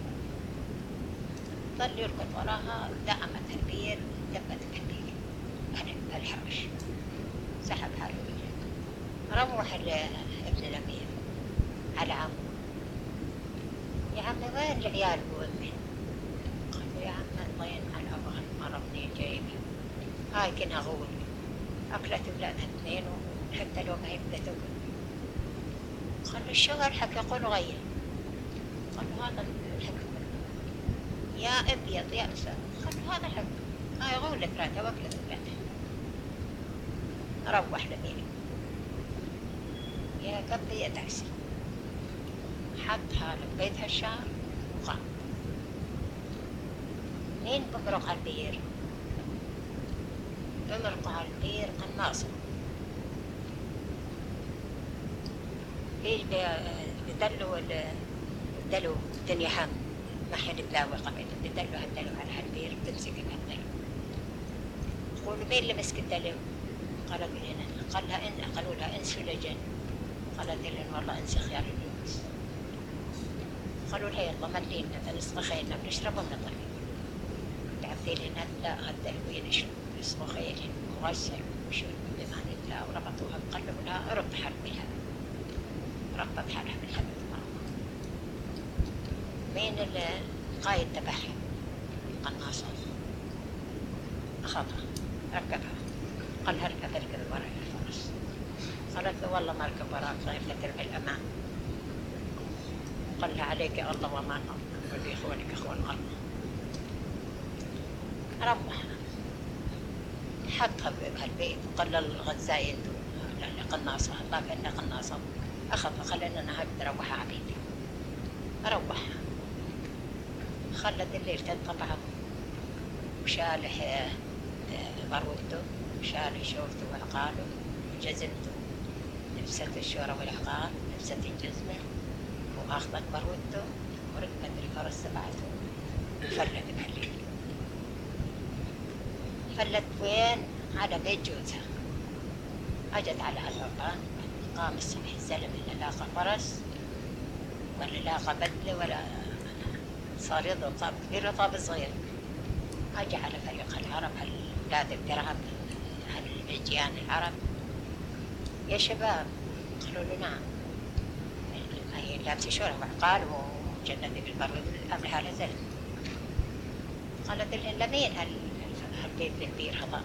ظل يركض وراها، دعمت البير، دبت البير الحرش، سحب حاله. روح ابن الأمير على عمه، يا عمي وين العيال وأمي؟ قال له يا عمي الله ينعل أبغى مرضني جايبي، هاي كنا غول أكلت أولادها اثنين وحتى لو ما هي بدها تاكل. قال له شو هالحكي؟ قول غير. قال له هذا الحكي يا أبيض يا أسود. قال له هذا الحكي، هاي غولة ثلاثة وأكلت ثلاثة. روح لمين يا قبي يا تاكسي، حطها لبيتها الشهر وقام. مين بمرق على البير؟ بمرق على البير قناصة. ايش بدلوا بدلوا الدنيا هم، ما حد بلاوي قبل، بدلوا هالدلو على هالبير، بتمسك هالدلو. قولوا مين اللي مسك الدلو؟ قالوا لنا، قال لها إن قالوا لها انس ولا جن؟ قالت لهم والله انس خيار اليونس. قالوا لها يلا ملينا نسخينا بنشرب ونطلع. تعبتي لنا لا الدلو ينشرب يسخين مغسل وشرب بمان الله، وربطوها قالوا لها رب حربها، ربط حالها بالحبل. مين القايد تبعها؟ القناصة. أخذها ركبها، قال لها اركب اركب وراء الفرس. قالت له والله ما اركب وراك غير لترمي الأمان. قال لها عليك الله وما الله، وبإخوانك إخوان الله. روحها حطها بهالبيت وقال للغزاية القناصة الله كأنها قناصة، أخذها قال لنا أنا هبت روحها عبيدي. روحها خلت الليل تنطبع وشالح بروته وشالح شورته وعقاله وجزمته، لبست الشورة والعقال، لبست الجزمة وأخذت بروته وركبت الفرس تبعته وفلت بهالليل. فلت وين؟ على بيت جوزها. أجت على هالمكان، قام الصبح الزلمة لا لاقى فرس ولا لاقى بدلة ولا صار يضرب طاب كبير وطاب صغير. أجى على فريق العرب هالولاد الدرهم هالبيجيان العرب، يا شباب قالوا له نعم، هي لابسة شورة وعقال وجندي بالبرد قبلها على زلمة. قالت لهم لمين هالبيت الكبير هذا؟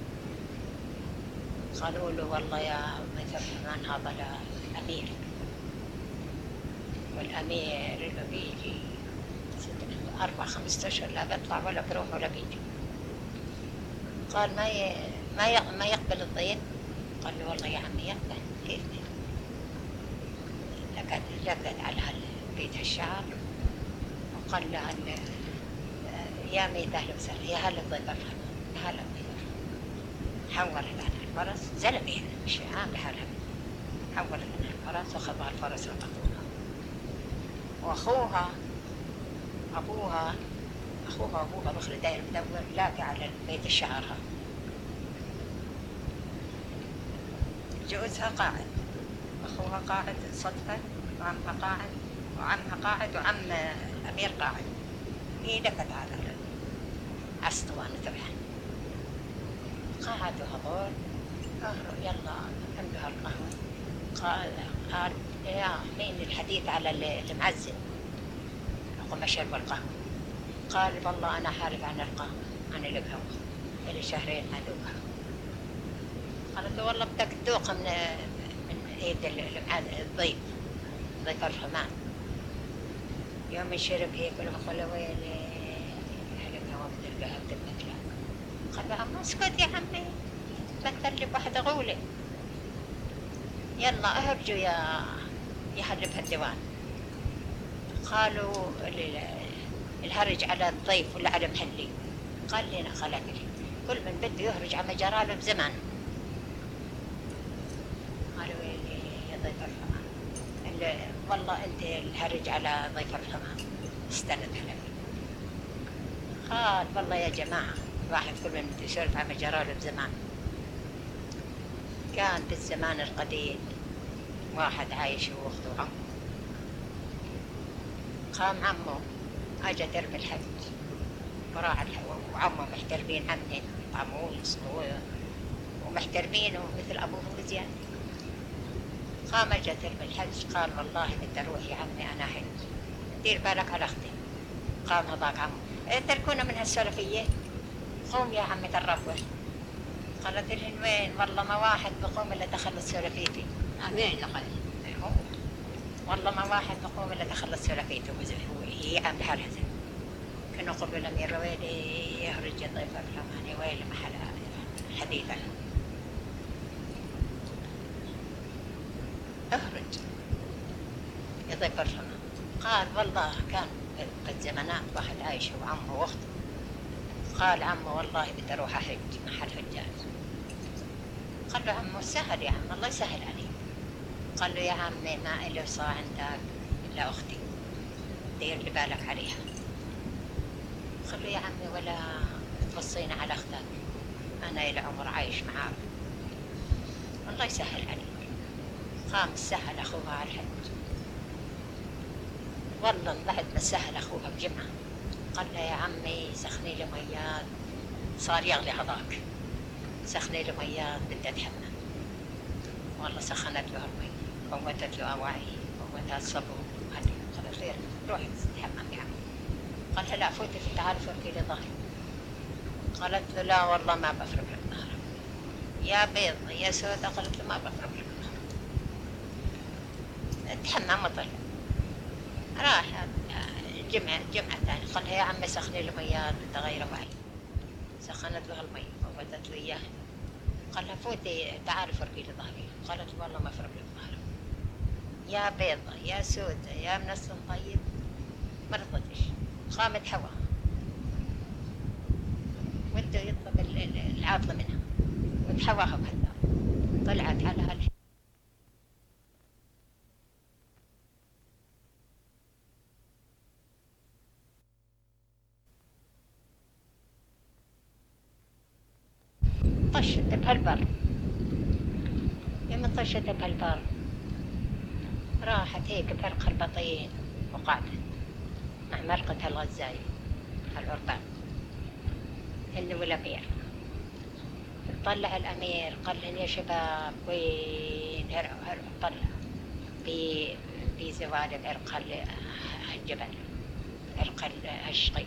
قالوا له والله يا مثلا هذا الأمير، والأمير اللي بيجي أربع خمسة أشهر لا بيطلع ولا بروح ولا بيجي. قال ما ي... ما ي... ما يقبل الضيف. قال له والله يا عمي يقبل، كيف لقد لقد على بيت الشعر وقال له يا ميت أهلا وسهلا يا هلا الضيف الرحمن يا هلا الضيف. حول لنا الفرس زلمة مش عامل حالها، حول لنا الفرس وخذها الفرس ربطوها. وأخوها أبوها أخوها أبوها بخل داير مدور لاقي على بيت الشعرها. جوزها قاعد، أخوها قاعد صدفة، وعمها قاعد وعمها قاعد وعم أمير قاعد. هي دقت على عالاسطوانة تبعها. قعدوا هذول قالوا يلا عملوا هالقهوة. قال قال يا مين الحديث على المعزم؟ أقوم أشرب القهوة. قال والله أنا حالف عن القهوة عن القهوة إلي شهرين ما ذوقها. قالت له والله بدك تذوقها من من ايد الضيف ضيف الرحمن. يوم يشرب هيك قال له ويلي القهوة بتلقاها بتتمثل. قال له أما اسكت يا عمي مثل لي بواحدة غولة. يلا اهرجوا يا يحلب هالديوان. قالوا الهرج على الضيف ولا على محلي؟ قال لنا خلاك كل من بده يهرج على مجراله بزمان. قالوا يا ضيف الرحمن والله انت الهرج على ضيف الرحمن استند عليك. قال والله يا جماعة واحد كل من بده يشرف على مجراله بزمان. كان بالزمان القديم واحد عايش هو واخته وعمه. قام عمه اجى درب الحج وراح وعمه محترمين عمه يطعموه ويصلوه ومحترمينه مثل ابوهم بزيادة. قام اجى درب الحج قال والله بدي اروح يا عمي انا حج دير بالك على اختي. قام هذاك عمه تركونا من هالسلفية قوم يا عمي ترفوا. قالت لهم وين؟ والله ما واحد بقوم الا دخل السلفيتي. امين لقد والله ما واحد بقوم الا دخل السلفيتي وهي عامله حالها زين. كانوا يقولوا الامير ويلي يهرج الضيف الرحمن ويلي محل حديثا. الضيف الفلان. قال والله كان في الزمانات واحد عايش وعمه واخته. قال عمه والله بدي اروح احج محل حجاج. قال له عمه سهل يا عم الله يسهل عليك. قال له يا عمي ما إلي صاع عندك إلا أختي دير لي بالك عليها. قال له يا عمي ولا توصينا على أختك أنا إلى عمر عايش معاك الله يسهل عليك. قام سهل أخوها على الحج. والله بعد ما سهل أخوها بجمعة قال له يا عمي سخني لي ميات صار يغلي هذاك سخني لي ميات بدي أتحمم. والله سخنت له المي فوتت له أواعي فوتها الصابون قالت له روحي تتحمم يا عمي. قال لها لا فوتي في تعال فرقي لي ظهري. قالت له لا والله ما بفرق لك ظهرك يا بيض يا سودة. قالت له ما بفرق لك ظهرك. تحمم وطلع. راح جمعة جمعة ثانية قال لها يا عمي سخني له ميات بدي أغير وعي. سخنت له المي فوتت له إياه. قال لها فوتي تعالي فرقي لي ظهري. قالت والله ما فرق لك ظهرك يا بيضة يا سودة يا منسم طيب. ما رضتش. قامت حوا وده يطلب العاطلة منها وتحواها بهالدار. طلعت على هالحين طشت بهالبر. يوم طشت بهالبر راحت هيك بفرق البطين وقعدت مع مرقة الغزاية العربان هن والأمير. طلع الأمير قال لهم يا شباب وين هرعوا طلع في في زوال العرق الجبل عرق الشقي.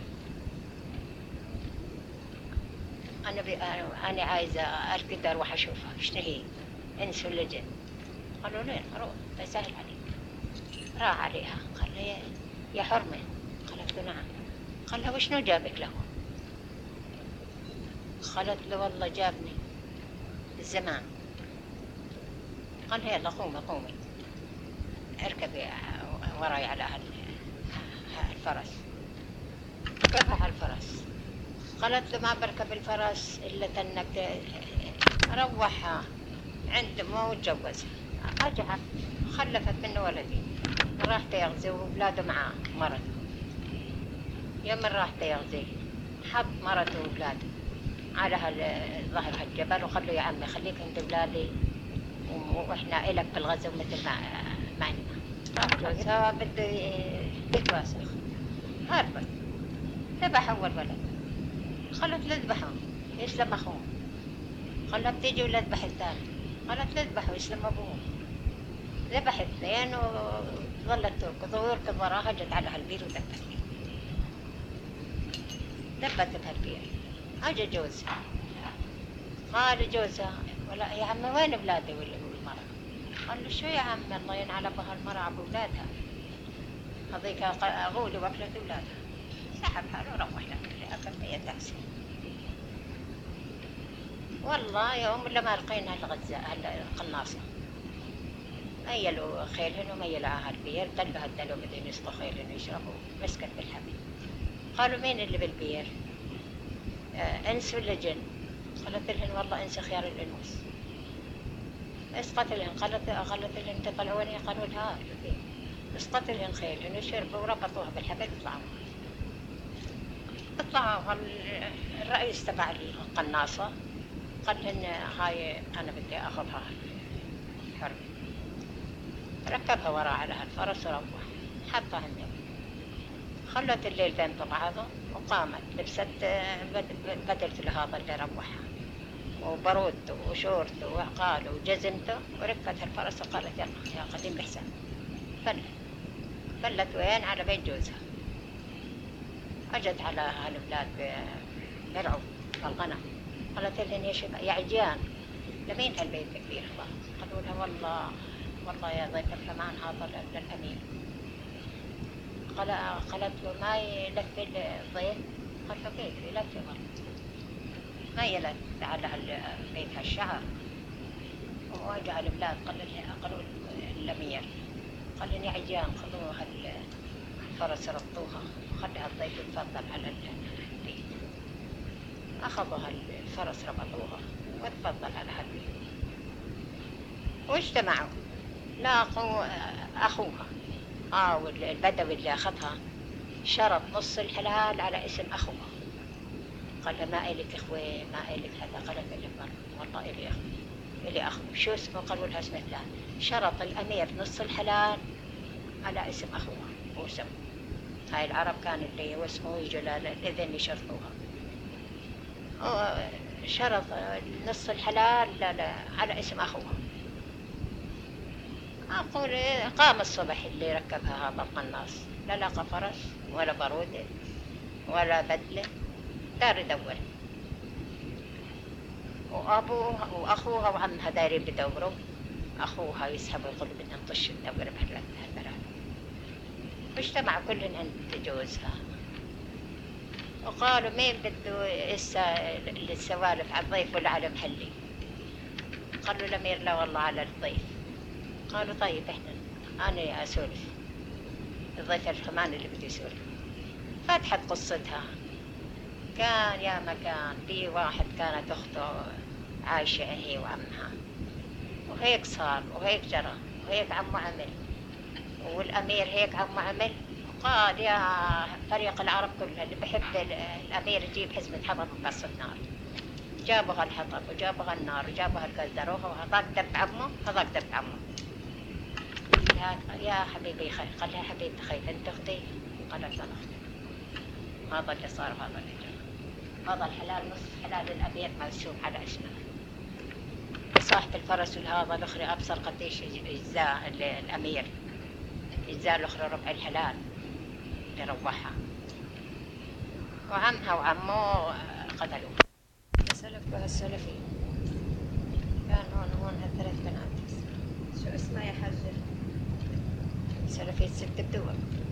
أنا بي أنا عايزة أركض أروح أشوفها شنو هي إنس ولا جن. قالوا لين روح بيسهل عليك. راح عليها قال لها يا حرمة. قالت له نعم. قال لها وشنو جابك له؟ قالت له والله جابني الزمان. قال لها يلا قومي قومي اركبي وراي على الفرس. ركب على الفرس. قالت له ما بركب الفرس إلا تنك روحها عند مو وتجوزها. رجعت خلفت منه ولدي راح تيغزي وولاده معاه مرض. يوم راح تيغزي حط مرته وولاده على ظهر هالجبل وقال له يا عمي خليك عند ولادي واحنا إلك بالغزو مثل ما ما عندنا. جوزها بده يتواسخ هربت. ذبح أول ولد. قالت له اذبحه يسلم أخوه. قالت بتيجي ولا اذبح الثاني. قالت له اذبحه يسلم أبوه. ذبح اثنين وظلت تركض ويركض وراها جت على هالبير ودبت لي. دبت بهالبير. اجى جوزها قال جوزها ولا يا عمي وين اولادي والمرأة؟ قال له شو يا عمي الله ينعل بها المرأة بأولادها هذيك غولي واكلت اولادها. سحب حاله وروح لك أكل هي تحسن. والله يوم لما لقينا الغزاء القناصة ميلوا خيلهن وميلوا على البير دلوا هدلوا بدهم يسقوا خيلهن ويشربوا. مسكت بالحبل. قالوا مين اللي بالبير؟ آه انس ولا جن؟ قالت لهن والله انس خيار الانوس. اسقط لهن قالت قالت لهن تطلعوني قالوا لها اسقط لهن خيلهن وشربوا وربطوها بالحبل وطلعوا. طلعوا الرئيس تبع القناصة قال لهن هاي انا بدي اخذها حرب. ركبها وراء على هالفرس وروح حطها عنده. خلت الليل بين بعضهم وقامت لبست بدلت له هذا اللي روحها وبرودته وشورته وعقاله وجزمته وركبت الفرس وقالت يلا يا قديم الحسن. فلت فلت وين على بيت جوزها. اجت على هالبلاد برعوا الغنم. قالت لهن يا شباب يا عجيان لمين هالبيت كبير خلاص؟ قالوا لها والله والله يا ضيف الحمان هذا للأمير. قال قالت له ما يلف الضيف؟ قال له كيف يلف والله ما يلف على بيت هالشعر. وجاء البلاد قال لها قالوا الأمير قال لي عجان خذوها الفرس ربطوها خليها الضيف يتفضل على البيت. أخذوها الفرس ربطوها وتفضل على البيت. واجتمعوا لاقوا أخوها آه والبدوي اللي أخذها شرط نص الحلال على اسم أخوها. قال له ما إلك إخوة ما إلك هذا. قالت له والله إلي أخو إلي أخو. شو اسمه؟ قالوا لها اسمه فلان. شرط الأمير نص الحلال على اسم أخوها وسمه. هاي العرب كان اللي واسمه يجوا للإذن يشرطوها. شرط نص الحلال على اسم أخوها. أقول قام الصبح اللي ركبها هذا القناص لا لقى فرس ولا بارودة ولا بدلة دار يدور. وأبوها وأخوها وعمها دايرين بدوروا. أخوها يسحب ويقول بدنا نطش الدور بهالبلد. واجتمعوا كلهم عند جوزها وقالوا مين بده السوالف على الضيف ولا على محلي؟ قالوا الأمير لا والله على الضيف. قالوا طيب احنا أنا أسولف الضيف الكمان اللي بدي يسولف. فتحت قصتها. كان يا مكان في واحد كانت أخته عايشة هي وعمها وهيك صار وهيك جرى وهيك عمه عمل والأمير هيك عمه عمل. قال يا فريق العرب كلها اللي بحب الأمير يجيب حزمة حطب وقصة نار. جابوها الحطب وجابوها النار وجابوها القدروها وهذاك دب عمه هذاك دب عمه. يا حبيبي خير. قال لها حبيبتي خير انت اختي؟ قالت لا اختي. هذا اللي صار وهذا اللي جرى. هذا الحلال نص حلال الأمير مرسوم على اسمه. صاحب الفرس والهذا الأخرى أبصر قديش إجزاء الأمير إجزاء الأخرى ربع الحلال اللي روحها. وعمها وعمه قتلوه. سلف بهالسلفي كان هون هون هالثلاث بنات. شو اسمها يا حجة؟ سلفية ست الدول.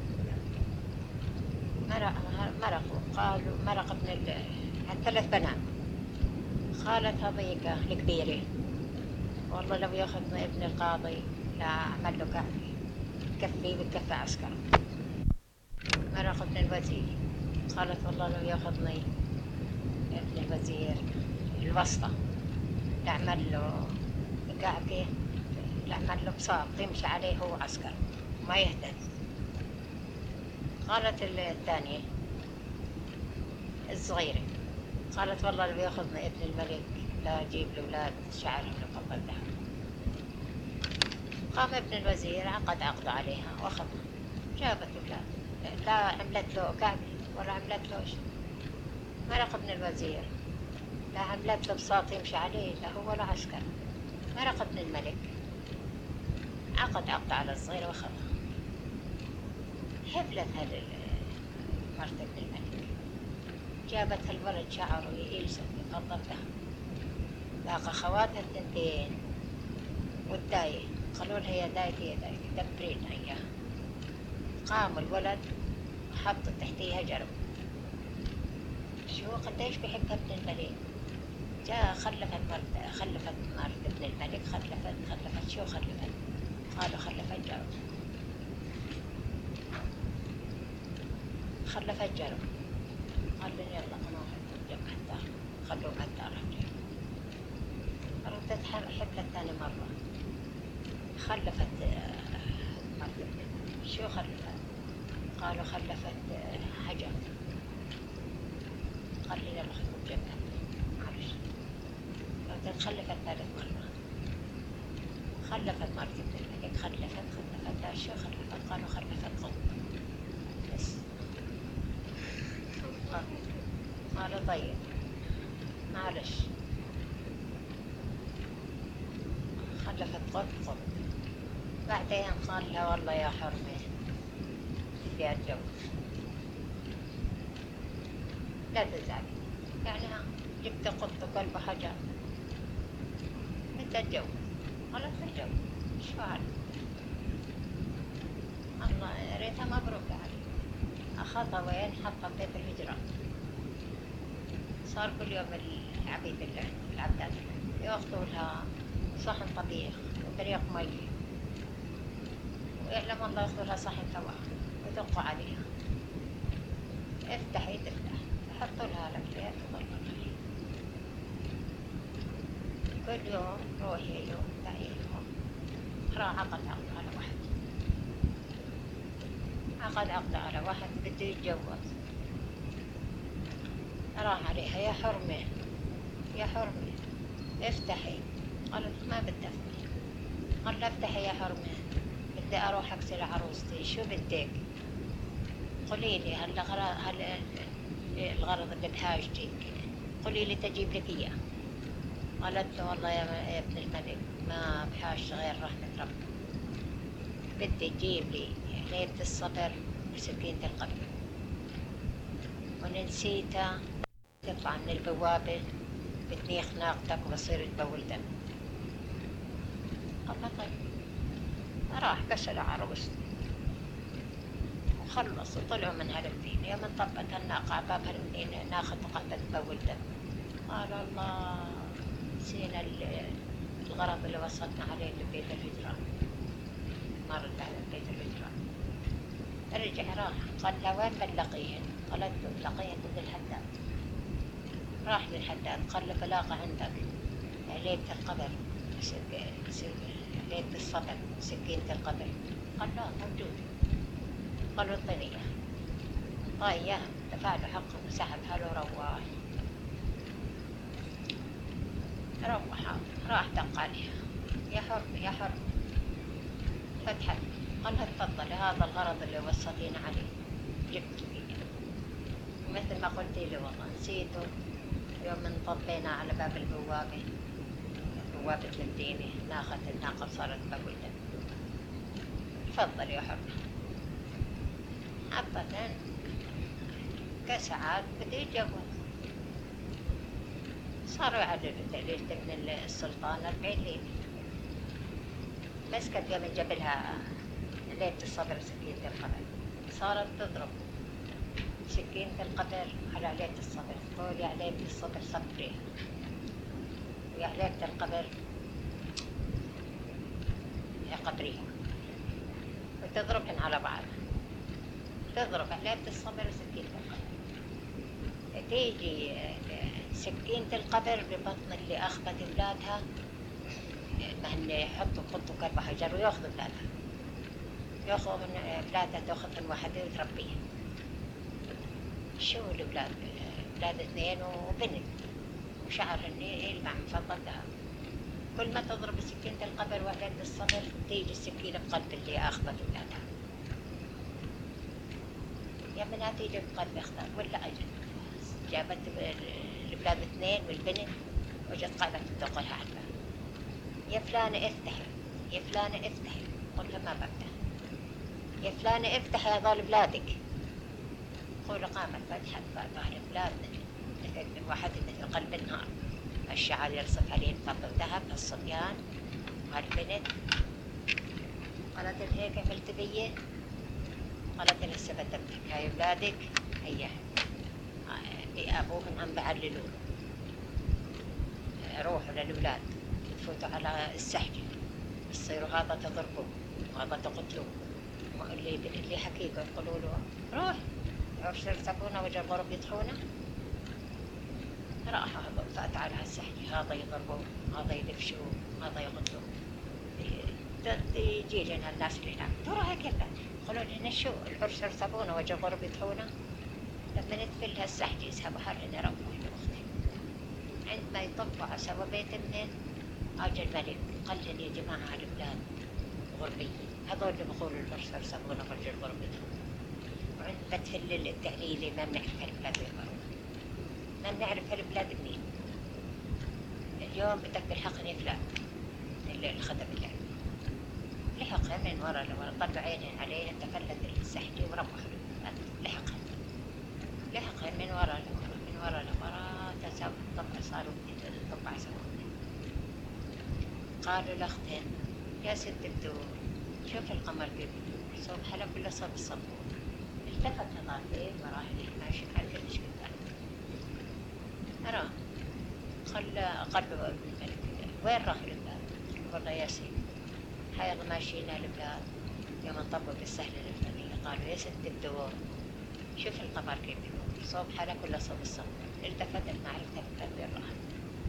مرق مرقوا قالوا مرق ابن الثلاث بنات. خالتها ضيقة الكبيرة والله لو ياخذنا ابن القاضي لا عمل له كافي كفي وتكفى عسكر. مرق ابن الوزير. قالت والله لو ياخذني ابن الوزير الوسطى لعمل له كعكة لعمل له بساط يمشي عليه هو عسكر ما يهتز. قالت الثانية الصغيرة قالت والله لو ياخذنا ابن الملك لا أجيب الأولاد شعرهم لقبل لها. قام ابن الوزير عقد عقد عليها وأخذها جابت أولاد لا عملت له كعبة ولا عملت له شيء. مرق ابن الوزير لا عملت له بساط يمشي عليه لا هو ولا عسكر. مرق ابن الملك عقد عقد على الصغيرة وأخذها. حفلت هذه مرت ابن الملك جابت هالولد شعره يلسم يقضب له. لاقى خواتها الثنتين والداية قالوا لها يا دايتي يا دايتي دبرينا إياها. قام الولد حط تحتيها جرب. شو قديش بحبها ابن الملك. جاء خلفت مرت خلفت مرت ابن الملك خلفت خلفت شو خلفت؟ قالوا خلفت جرب. خلفت جرب. قال لي يلا أنا أحب الدار خلوها الدار رجع. ردت حبلت ثاني مرة خلفت مرت شو خلفت؟ قالوا خلفت حجر. قال لي يلا خلوا الجنة معلش. ردت خلفت ثالث مرة خلفت مرت الملك خلفت خلفت شو خلفت؟ قالوا خلفت قط. بس قالوا طيب معلش. خلفت قط قط. بعدين قال لها والله يا حرمة بدي أتجوز لا تزعلي يعني جبت قط وكلب حجر بدي أتجوز. قالت أتجوز شو هذا؟ الله يا ريتها مبروك علي. أخذها وين حطها ببيت الهجرة. صار كل يوم العبيد الله العبدات ياخذوا لها صحن طبيخ وطريق مي ويعلم الله ياخذوا لها صحن فواكه ويدقوا عليها، افتحي تفتح، يحطوا لها الأكلات وظلوا عليها. كل يوم روحي يوم تعي يوم. راح عقد عقد على واحد، عقد عقد على واحد بده يتجوز. راح عليها يا حرمة يا حرمة افتحي. قالت ما بدي افتح. قال لا افتحي يا حرمة، بدي اروح اغسل عروستي. شو بدك؟ قولي لي هلا غرض هلا الغرض اللي بحاجتك، قولي لي تجيب لك اياه. قالت له والله يا ابن الملك ما بحاجة غير رحمة ربي، بدي تجيب لي ليلة الصبر وسكينة القلب، وإن نسيتها تطلع من البوابة بتنيخ ناقتك وبصير تبول دم. الله طيب. راح كسل عروسته وخلص وطلعوا من هالمدينة. يوم انطبت الناقة على باب هالمدينة ناخت قاعدة تبول دم. قال الله نسينا الغرض اللي وصلنا عليه لبيت الهجران. مرت على بيت الهجران، رجع راح قال له وين بنلاقيهن؟ قالت له بنلاقيهن عند الحداد. راح للحداد قال له بلاقة عندك ليلة القبر، ليلة الصبر سكينة القبر. قال لا موجود. قال له اعطيني اياها. طاي اياها، دفع له حقه وسحبها له وروح. روح راح دق عليها يا حرمة يا حرمة. فتحت قال لها تفضلي هذا الغرض اللي وصلتينا عليه جبت لي، مثل ما قلتي لي والله نسيته. يوم انطبينا على باب البوابة، بوابة المدينة، ناخت الناقة صارت بول دم. تفضلي يا حرمة. أبدا كسعات بده يتجوز. صاروا يعدلوا ليلة ابن السلطان أربعين ليلة. مسكت يوم جبلها ليلة الصبر سكينة القبر، صارت تضرب سكينة القبر على ليلة الصبر، تقول يا ليلة الصبر صبري، ويا ليلة القبر يا قبريها، وتضربهن على بعض. تضرب ليلة الصبر وسكينة القبر. تيجي سكينة القبر ببطن اللي أخذت أولادها، ما هن يحطوا يحطوا كرب حجر وياخذوا أولادها، ياخذوا من أولادها تاخذ واحدة وتربيها. شو الأولاد؟ أولاد اثنين وبنت، وشعرهن يلمع من فضة الذهب. كل ما تضرب سكينة القبر وليلة الصبر تيجي السكينة بقلب اللي أخذت أولادها. يا بناتي جبت قلب أخذت ولا أجل، جابت الأولاد اثنين والبنت وجت قاعدة تدق لها على الباب. يا فلانة افتحي يا فلانة افتحي. قل لها ما بفتح. يا فلانة افتحي هذول أولادك. قول قامت فتحت باب الأولاد، واحد مثل قلب النار، الشعر يرصف عليهم فضة ذهب الصبيان والبنت. قالت لها هيك عملت بي؟ قالت لها هسه بتفتح هاي أولادك هيا أبوهم عم بعللون، روحوا للأولاد تفوتوا على السحجة، تصيروا هذا تضربوا وهذا تقتلوا، اللي اللي حكيكوا يقولوا له روح عرش يرتبونا وجه الغرب يطحونا. راح فات على السحجة، هذا يضربوا هذا يدفشوا هذا يقتلوا. يجي لنا الناس اللي هناك ترى هيك يقولوا لنا شو العرش يرتبونا وجه الغرب يطحونا. لما ندفلها السحجة يسحبوا حالنا يروحوا لأختي. عندما يطبوا على سوا بيت منين أجى الملك قال لنا يا جماعة على الأولاد غربيين هذول اللي بقولوا العرش يرتبونا وجه الغرب يطحونا. وعندما تفل التهليلة ما بنعرف هالبلاد وين بروح، ما بنعرف هالبلاد منين. اليوم بدك تلحقني فلان اللي الخدم اللي لحقها من ورا لورا، طلعوا عينين عليه تفلت السحجة وروحوا لحقها لحقها من ورا لورا من ورا لورا تساوي طبع صاروا طبع سوا. قالوا لأختين يا ست الدور شوف القمر كيف صوب حلا كله صوب الصبور. التفت نظافين وراح ماشي على كل شيء أرى. قال قال له الملك وين راح الأولاد؟ والله يا سيدي هاي ماشيين الأولاد يوم انطبوا بالسهل الفلانية قالوا يا ست الدور شوف القمر كيف يكون صوب حالك ولا صوب الصبر. التفتت ما عرفتها بقلبي راحت.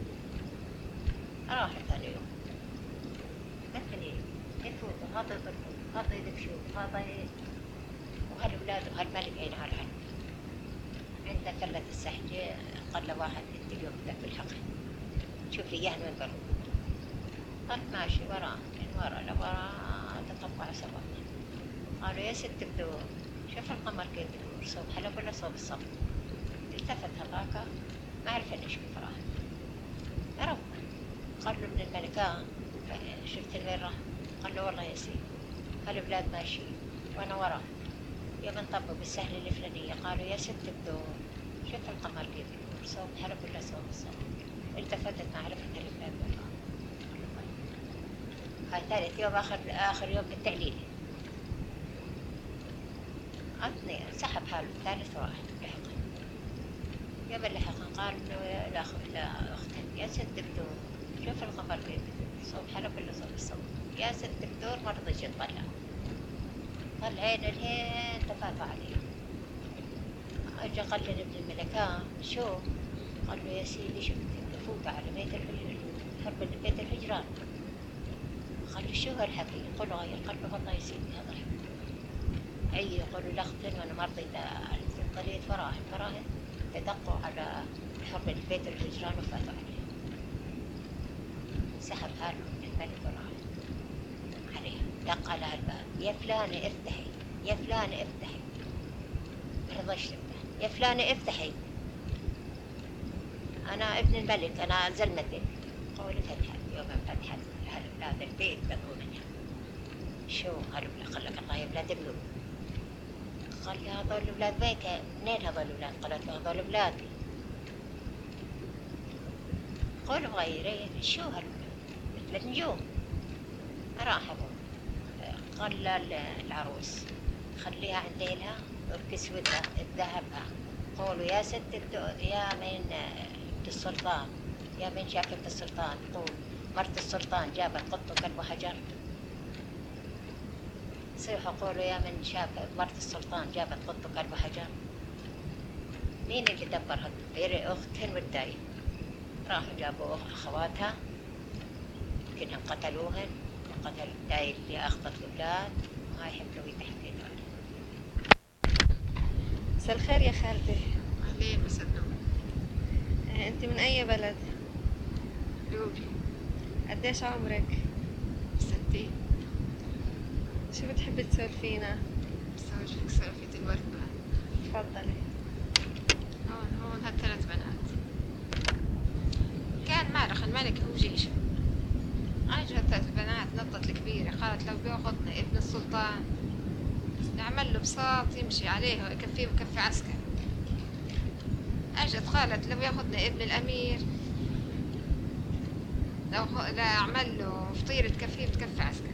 راحت ثاني يوم قالت لي يفوت غطي طرفه غطي دكشوف غطي وهالولاد وهالملك عين على عين. عندنا كلة السحجة قال له واحد انت اليوم بدك بالحق شوف لي اياه وين قرب. قلت ماشي وراه من ورا لورا تطبع سوا. قالوا يا ست بدور شوف القمر كيف بدور صوب حلب ولا صوب الصبر. التفت هذاك ما عرف ايش كيف راح. يا رب قال له من الملكة شفت وين راح؟ قال له والله يا سيدي هالبلاد ماشيين وانا وراه. يوم انطبوا بالسهل الفلانية قالوا يا ست بدور شوف القمر كيف بدور صوب حلب ولا صوب الصبر. التفتت ما عرفت هالبلاد وين راح. هاي ثالث يوم آخر آخر يوم بالتعليل عطني سحب حاله ثالث واحد لحق. يوم اللحق قال له لا أختي يا ست دكتور شوف القمر كيف صوب حلب ولا صوب الصوب. يا ست دكتور ما رضيش يطلع. طلعين الهين تفاتوا عليه. أجا قال لي ابن الملكان شو؟ قال له يا سيدي شفت تفوت على بيت الحرب بيت الهجران. قال له شو هالحكي؟ يقول له غير. قال له والله يا سيدي هذا الحكي. أي يقول له لأختن وأنا ما رضيت طليت فراهن فراهن تدقوا على حرب بيت الهجران وفاتوا عليه. سحب حاله من الملك وراح عليه دق على الباب يا فلانة افتحي يا فلانة افتحي. ما رضيش تفتح. يا فلانة افتحي أنا ابن الملك أنا زلمتك. قولت فتحت. يوم فتحت هالولاد البيت بقوا منها. شو هالولاد؟ قال لك الله يا ولاد الملوك. قال لي هذول الولاد بيك منين هذول الولاد؟ قالت له هذول ولادي. قولوا غيري شو هالولاد؟ مثل نجوم. راح ابوه قال للعروس خليها عند ليلها بكسوتها بذهبها. قولوا يا ست يا من السلطان يا من شافت السلطان. قول مرت السلطان جابت قط كلب وحجر. صيحوا قولوا يا من شاف مرت السلطان جابت قط كلب وحجر. مين اللي دبر هالدبير؟ أختهن والداي. راحوا جابوا أخواتها يمكنهم قتلوهن وقتل الداي اللي أخطت الأولاد وهاي حملوا تحت دول. مساء الخير يا خالتي. أهلين مسدو. انت من اي بلد؟ لوبي. قديش عمرك؟ ستين. شو بتحبي تسولفينا؟ بسوي لك سالفة الورد بعد. تفضلي. هون هون هالثلاث بنات كان مالخ الملك هو جيش. اجت ثلاث بنات نطت الكبيرة قالت لو بياخذنا ابن السلطان نعمل له بساط يمشي عليه ويكفيه ويكفي عسكر. اجت قالت لو ياخذنا ابن الامير لو لا اعمل له فطيرة تكفيه وتكفي عسكر.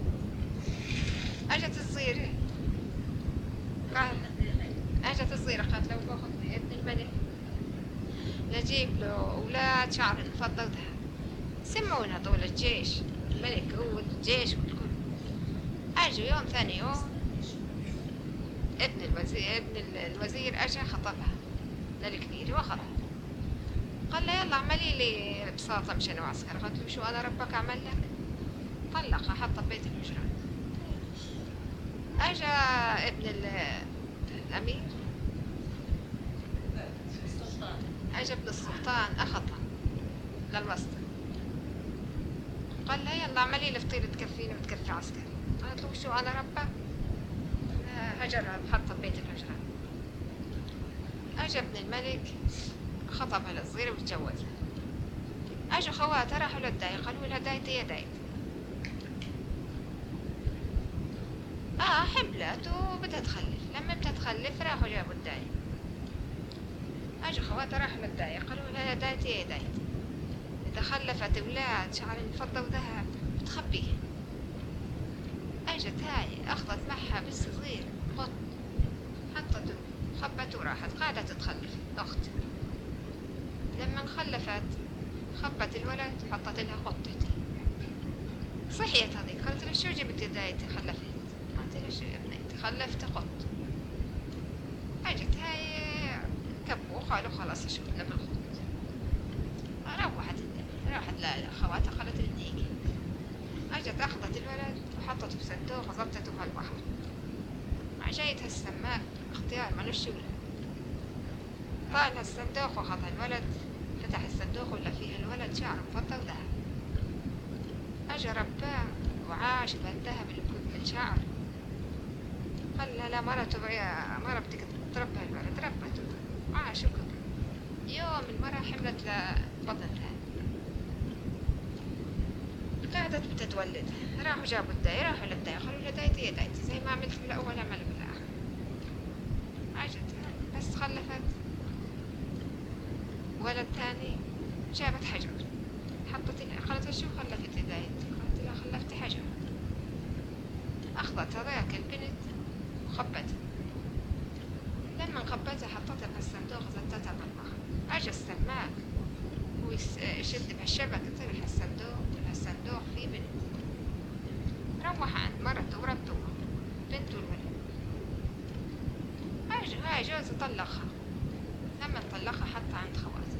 اجت الصغيرة قالت اجت الصغيرة قالت لو باخذنا ابن الملك نجيب له اولاد شعر فضة وذهب. سمونا طول الجيش الملك هو الجيش والكل. اجوا يوم ثاني يوم ابن الوزير ابن الوزير اجا خطفها للكبير واخذها. قال له يلا اعملي لي بساطة مشان وعسكر. قالت له شو انا ربك اعمل لك؟ طلقها حطها ببيت الهجران. اجا ابن الامير اجا ابن السلطان اخذها للوسط. قال لها يلا اعملي لي فطيرة تكفيني وتكفي عسكر. قالت له شو انا ربك؟ هجرها بحطها ببيت الهجران. اجا ابن الملك خطبها للصغيرة وتجوزها. اجوا خواتها راحوا للداي قالوا لها دايتي يا دايتي. اه حملت وبدها تخلف. لما بدها تخلف راحوا جابوا الداي. اجوا خواتها راحوا للداي قالوا لها يا دايتي يا دايتي اذا خلفت اولاد شعر فضة وذهب بتخبيه. اجت هاي اخذت معها بس صغير قط حطته خبته وراحت. قالت تخلف اخت. لما خلفت خبت الولد وحطت لها قطتي. صحيت هذيك قالت له شو جبت دايتي خلفت؟ قالت ليش يا ابني خلفت قط. اجت هاي كبوا قالوا خلاص شفنا بالخط. روحت راحت لخواتها خلت الدنيا. اجت اخذت الولد وحطته في صندوق وضبطته في البحر. عجيتها السماك اختيار ملوش شغل. طالع الصندوق واخذ الولد، فتح الصندوق ولا فيه الولد شعره مفضل ذهب. اجى رباه وعاش بهالذهب اللي من شعر. قال لا مرته يا مرة بدك تربى الولد، ربته عاش وكبر. يوم المرة حملت لبطن ثاني، قعدت بتتولد. راحوا جابوا الداي، راحوا للداي قالوا له دايتي يا دايتي زي ما عملت بالأول عمل بالآخر. عجت بس خلفت ولد ثاني. جابت حجر حطت قالت شو خلفت دايتي؟ قالت لها خلفت حجر. أخذت هذاك البنت وخبتها. لما خبتها حطتها في الصندوق زتتها بالبحر. أجا السماك ويشد بهالشبكة طلع الصندوق، الصندوق فيه بنت. روح عند مرته وربته بنت والولد. أجا هاي جوزه طلقها. لما طلقها حطها عند خواتها.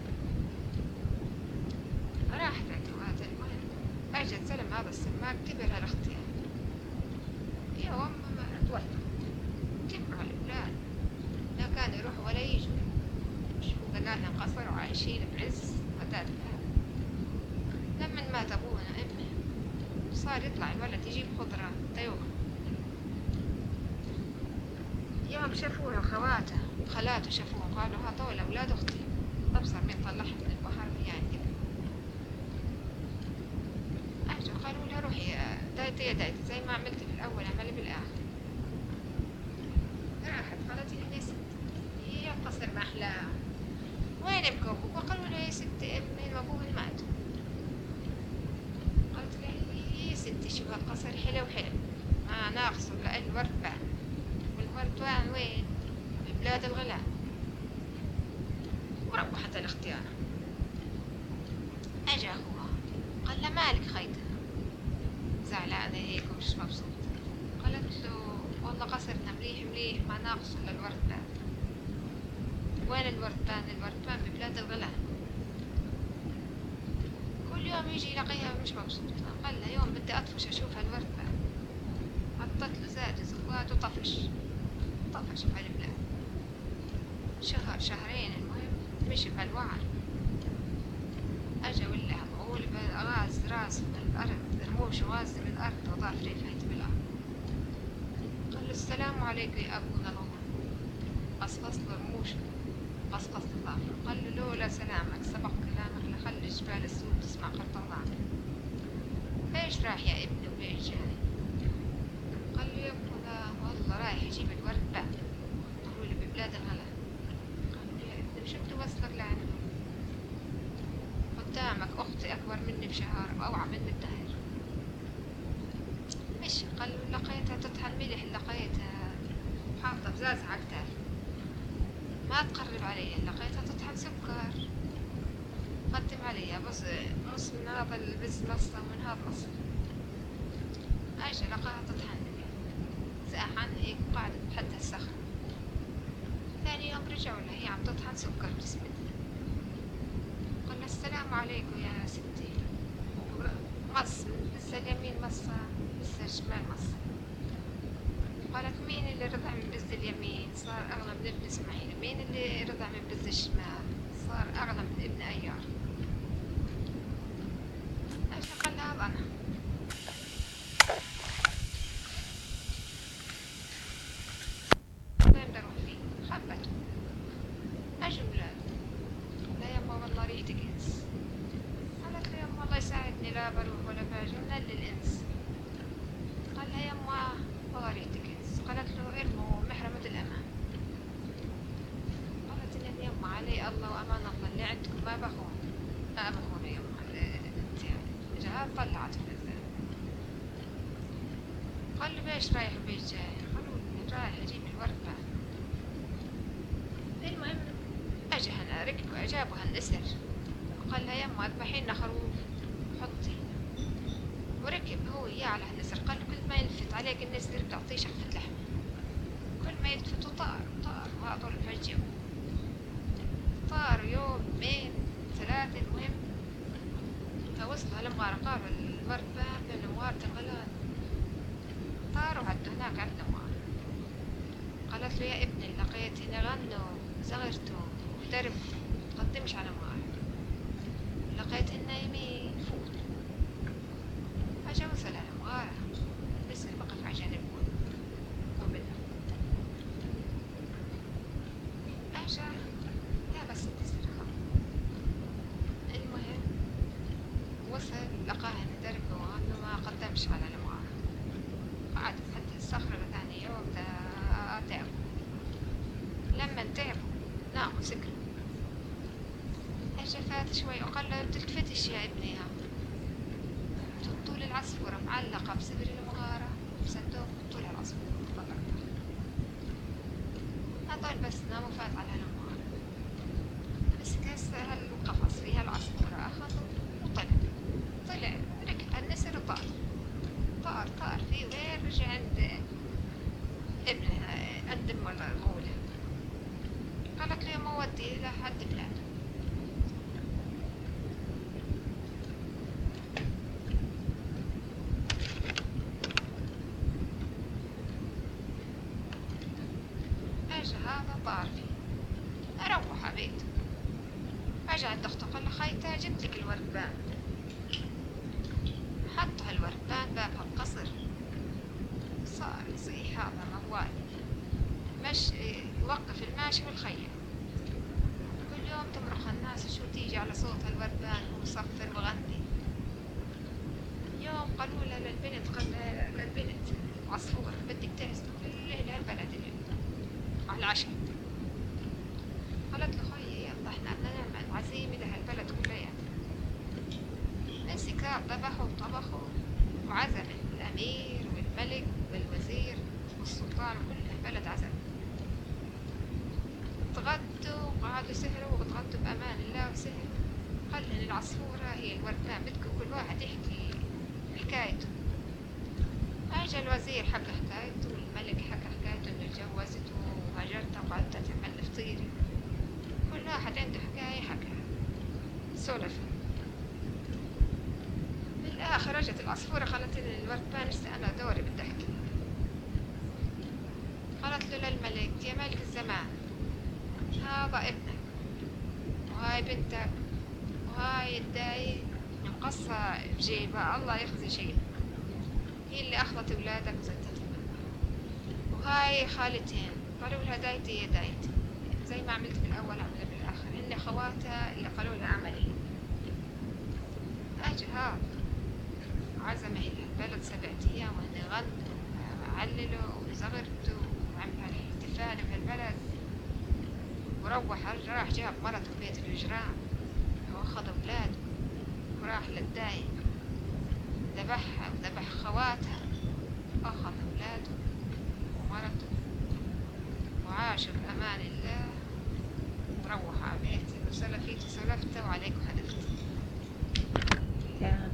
راحت عند خواتها. المهم أجت سلم هذا السماك كبر هالاختيار. يوم ما اتولدوا كبروا الأولاد، لا كانوا يروحوا ولا يجوا. شوفوا قلنا انقصروا عايشين بعز وداد الأهل. لما مات أبونا ابنه صار يطلع الولد يجيب خضرة طيور. يوم شافوه خواته خلاته شافوه قالوا هذول أولاد أختي. أبصر من طلعها من البحر هي عندي. أجوا قالوا له روحي دايتي يا دايتي زي ما عملت في الأول عملي بالآخر. راحت قالت لي يا ستي هي قصر ما أحلاها، وين ابوك وابوك؟ قالوا لها يا ستي ابني وابوه مات. قالت لها يا ستي شو هالقصر حلو حلو ما ناقصه إلا الورد بان، والورد بان وين؟ ببلاد الغلا. وروحت الاختيار. أجا هو قال له مالك خيتها زعلانة هيك ومش مبسوط؟ قالت له والله قصرنا مليح مليح ما ناقص إلا الوردبان. وين الوردبان؟ الوردبان ببلاد الغلا. كل يوم يجي يلاقيها مش مبسوط. قال له يوم بدي أطفش أشوف هالوردبان. حطت له زاد زغوات وطفش طفش بهالبلاد. شهر شهرين المهم مشي بهالوعر. أجا ولا مقول غاز راس من الأرض، رموش غاز من الأرض وضعف ريفته بالأرض. قال له السلام عليكم يا أبونا الله. قصقص له رموشه قصقص له ضعفه. قال له لولا سلامك سبق كلامك لخلي الجبال السود تسمع قرطنات. ليش راح يا ابني وليش جاي؟ قال له يا ابونا والله رايح يجيب الورد بقى قالوا لي ببلاد الغلا. قال له يا ابني شو توصلك لعنده؟ قدامك أختي أكبر مني بشهر وأوعى مني الدهر. مش قال له لقيتها تطحن ملح، لقيتها حاطة بزاز على كتاف ما تقرب علي، لقيتها تطحن سكر قدم عليها بس نص من هذا البز نصه ومن هذا نصه. أجا لقاها تطحن ملح زاح عن هيك وقعدت بحد الصخرة. ثاني يوم رجعوا لها هي عم تطحن سكر بجسمها. قال السلام عليكم يا ستي. مص لسه اليمين مصة لسه الشمال مصة. قالت مين اللي رضع من بز اليمين؟ صار أغلى من ابن إسماعيل. مين اللي رضع من بز الشمال؟ صار أغلى من ابن أيار. ايش قال هذا أنا؟ وين بدي أروح فيه؟ خبته. أجوا ولاد لا يما والله ريحتك إنس. قالت له يما الله يساعدني لا بروح ولا باجي ونل الإنس. قال لها يما والله ريحتك إنس. قالت له ارموا محرمة الأمان. قالت لها يما علي الله وأمان الله اللي عندكم ما بخون ما بخون يما انت يعني جهاد طلعت في الأذان. قال له بيش رايح وبيش جاي؟ قالوا لي رايح أجيب الوردة. المهم أجا هنا ركبوا أجابوا هالنسر. قال لها يما اذبحي لنا خروف حطي. وركب هو إياه على هالنسر. قال له كل ما ما يلفت عليك الناس اللي بتعطيه شقفة لحم، كل ما يلتفتوا طار طار وهذول فجأوا طار يومين ثلاثة. المهم فوصلوا هالمغارة قالوا الوربان بين مغارة الغلال، طاروا عدوا هناك عند مغارة. قالت له يا ابني لقيت هنا غنوا زغرتوا ودربوا تقدمش على مغارة، لقيت هنا يمين فوت. أجا وصل على مغارة بس اللي بقف عشان يقول وبدأ أجا لا بس تسرقة. المهم وصل لقاها دربوا وغنوا ما قدمش على المغارة، قعد حتى الصخرة ثاني يوم تعبوا. لما تعبوا ناموا سكروا. اجا فات شوي وقال له تلتفتش يا ابني، ها طول العصفورة معلقة بصدر المغارة بصندوق طول العصفورة طلعتها. هذول بس ناموا فات على المغارة، مسك هالقفص فيها العصفورة أخذه وطلع طلع ركب النسر وطار طار طار فيه وين رجع عند ابنه عند ام الغولة. قالت له ما ودي إلى حد بلاده. اجا هذا طار فيه اروح بيته. اجا عند اخته قال له خيتا جبت لك الوربان. حط هالوربان باب القصر، صار يصيح هذا موال مش يوقف الماشي والخيل. كل يوم تمرخ الناس شو تيجي على صوت الوربان ومصفر وغني. يوم قالوا له للبنت قال للبنت عصفورة بدك تعزم كل ليلة البلد على العشاء. قالت له خيي يلا احنا بدنا نعمل عزيمة لهالبلد كلها. مسكها ذبحوا وطبخوا وعزم الأمير والملك والوزير والسلطان وكل البلد عزم. تغدوا وقعدوا سهروا وتغدوا بأمان الله وسهروا. قال لهم العصفورة هي الوربان بدكم كل واحد يحكي حكايته. اجا الوزير حكى حكايته والملك حكى حكايته انه اتجوزته وهاجرته وقعدت تعمل فطيري. كل واحد عنده حكاية حكى سولف. بالآخر رجت العصفورة قالت لي الوربان هسه أنا دوري بدي أحكي. قالت له للملك يا ملك الزمان هذا ابنك وهاي بنتك وهاي الداي مقصة بجيبها الله يخزي شيء، هي اللي أخذت أولادك وزتت وهاي خالتين قالوا لها دايتي يا دايتي زي ما عملت بالأول عملت بالآخر، هن خواتها اللي قالوا لها عملي. أجي هذا عزم إلى البلد سبعة أيام وهن غنوا وعللوا وزغرتوا وعملوا الاحتفال بهالبلد. وروح راح جاب مرته بيت الهجران وأخذ أولاده وراح للداي ذبحها وذبح خواتها، أخذ أولاده ومرته وعاشوا بأمان الله وروح على بيته وسلفيته سلفته وعليكم حدثته. كان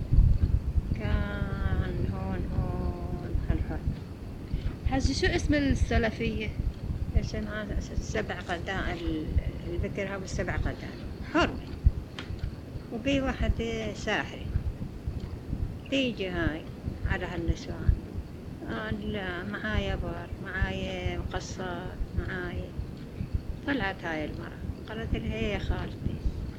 كان هون هون هالحر. حجي شو اسم السلفية؟ اسمها السبع قدان، البكر هو السبع قدان حر. وفي واحد ساحري تيجي هاي على هالنسوان قال معايا بار معايا مقصات معايا. طلعت هاي المرأة قالت لها هي يا خالتي.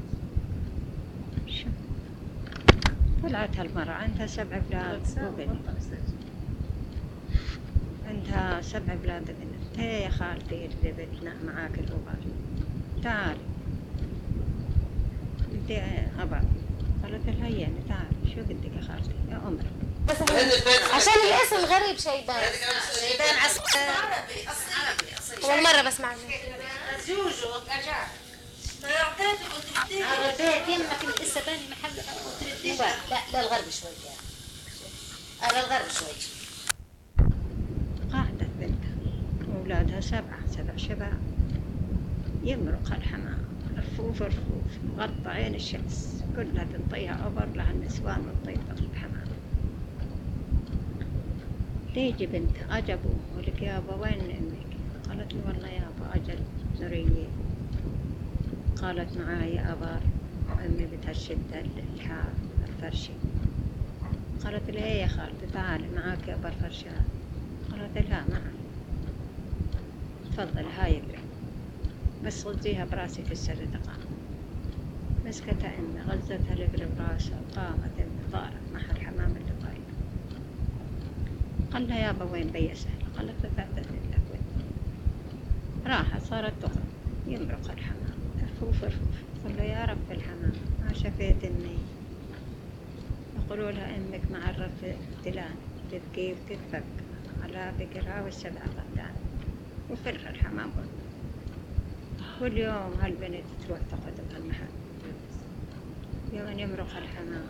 شو طلعت هالمرأة عندها سبع أولاد وبنت، عندها سبع أولاد وبنت. هي يا خالتي اللي بدنا معاك الأبار تعالي بدي أبار. قالت لها يعني تعالي شو بدك يا خالتي يا عمري. عشان الاسم غريب شيبان. شيبان عصر عربي عربي اصيل. اول مرة بسمع منه. جوجو اجا. اعطيتك وتردي. عربيت يمك انت لسه باني محل وتردي. لا لا الغرب شوي يعني. على الغرب شوي. قاعدة بنتها وأولادها سبعة سبع شباب يمرق الحمام رفوف رفوف غطى عين الشمس كلها تنطيها عبر لها النسوان وتطيب الحمام. تيجي بنت أجبوا ولك يابا وين أمك؟ قالت لي والله يابا أجل نرية. قالت معاي أبار وأمي بتهشد الحاف الفرشي. قالت لي هي يا خالتي تعالي معاك أبر فرشات. قالت لا معي. تفضل هاي اللي بس غزيها براسي في السر دقائق. مسكتها أمي غزتها رجل براسها وقامت أمي طارت محل حمام اللي طاير. قال لها يابا وين بيا سهلة؟ قالت له تعتذر لك وين. راحت صارت تخرج يمرق الحمام رفوف رفوف. قال له يا رب الحمام ما شفيت أمي. يقولوا لها أمك مع الرف تلان تبكي وتتفك على بقرها والسبع قدام وفر الحمام. كل يوم هالبنت تروح تقعد بهالمحل. يوم يمرق الحمام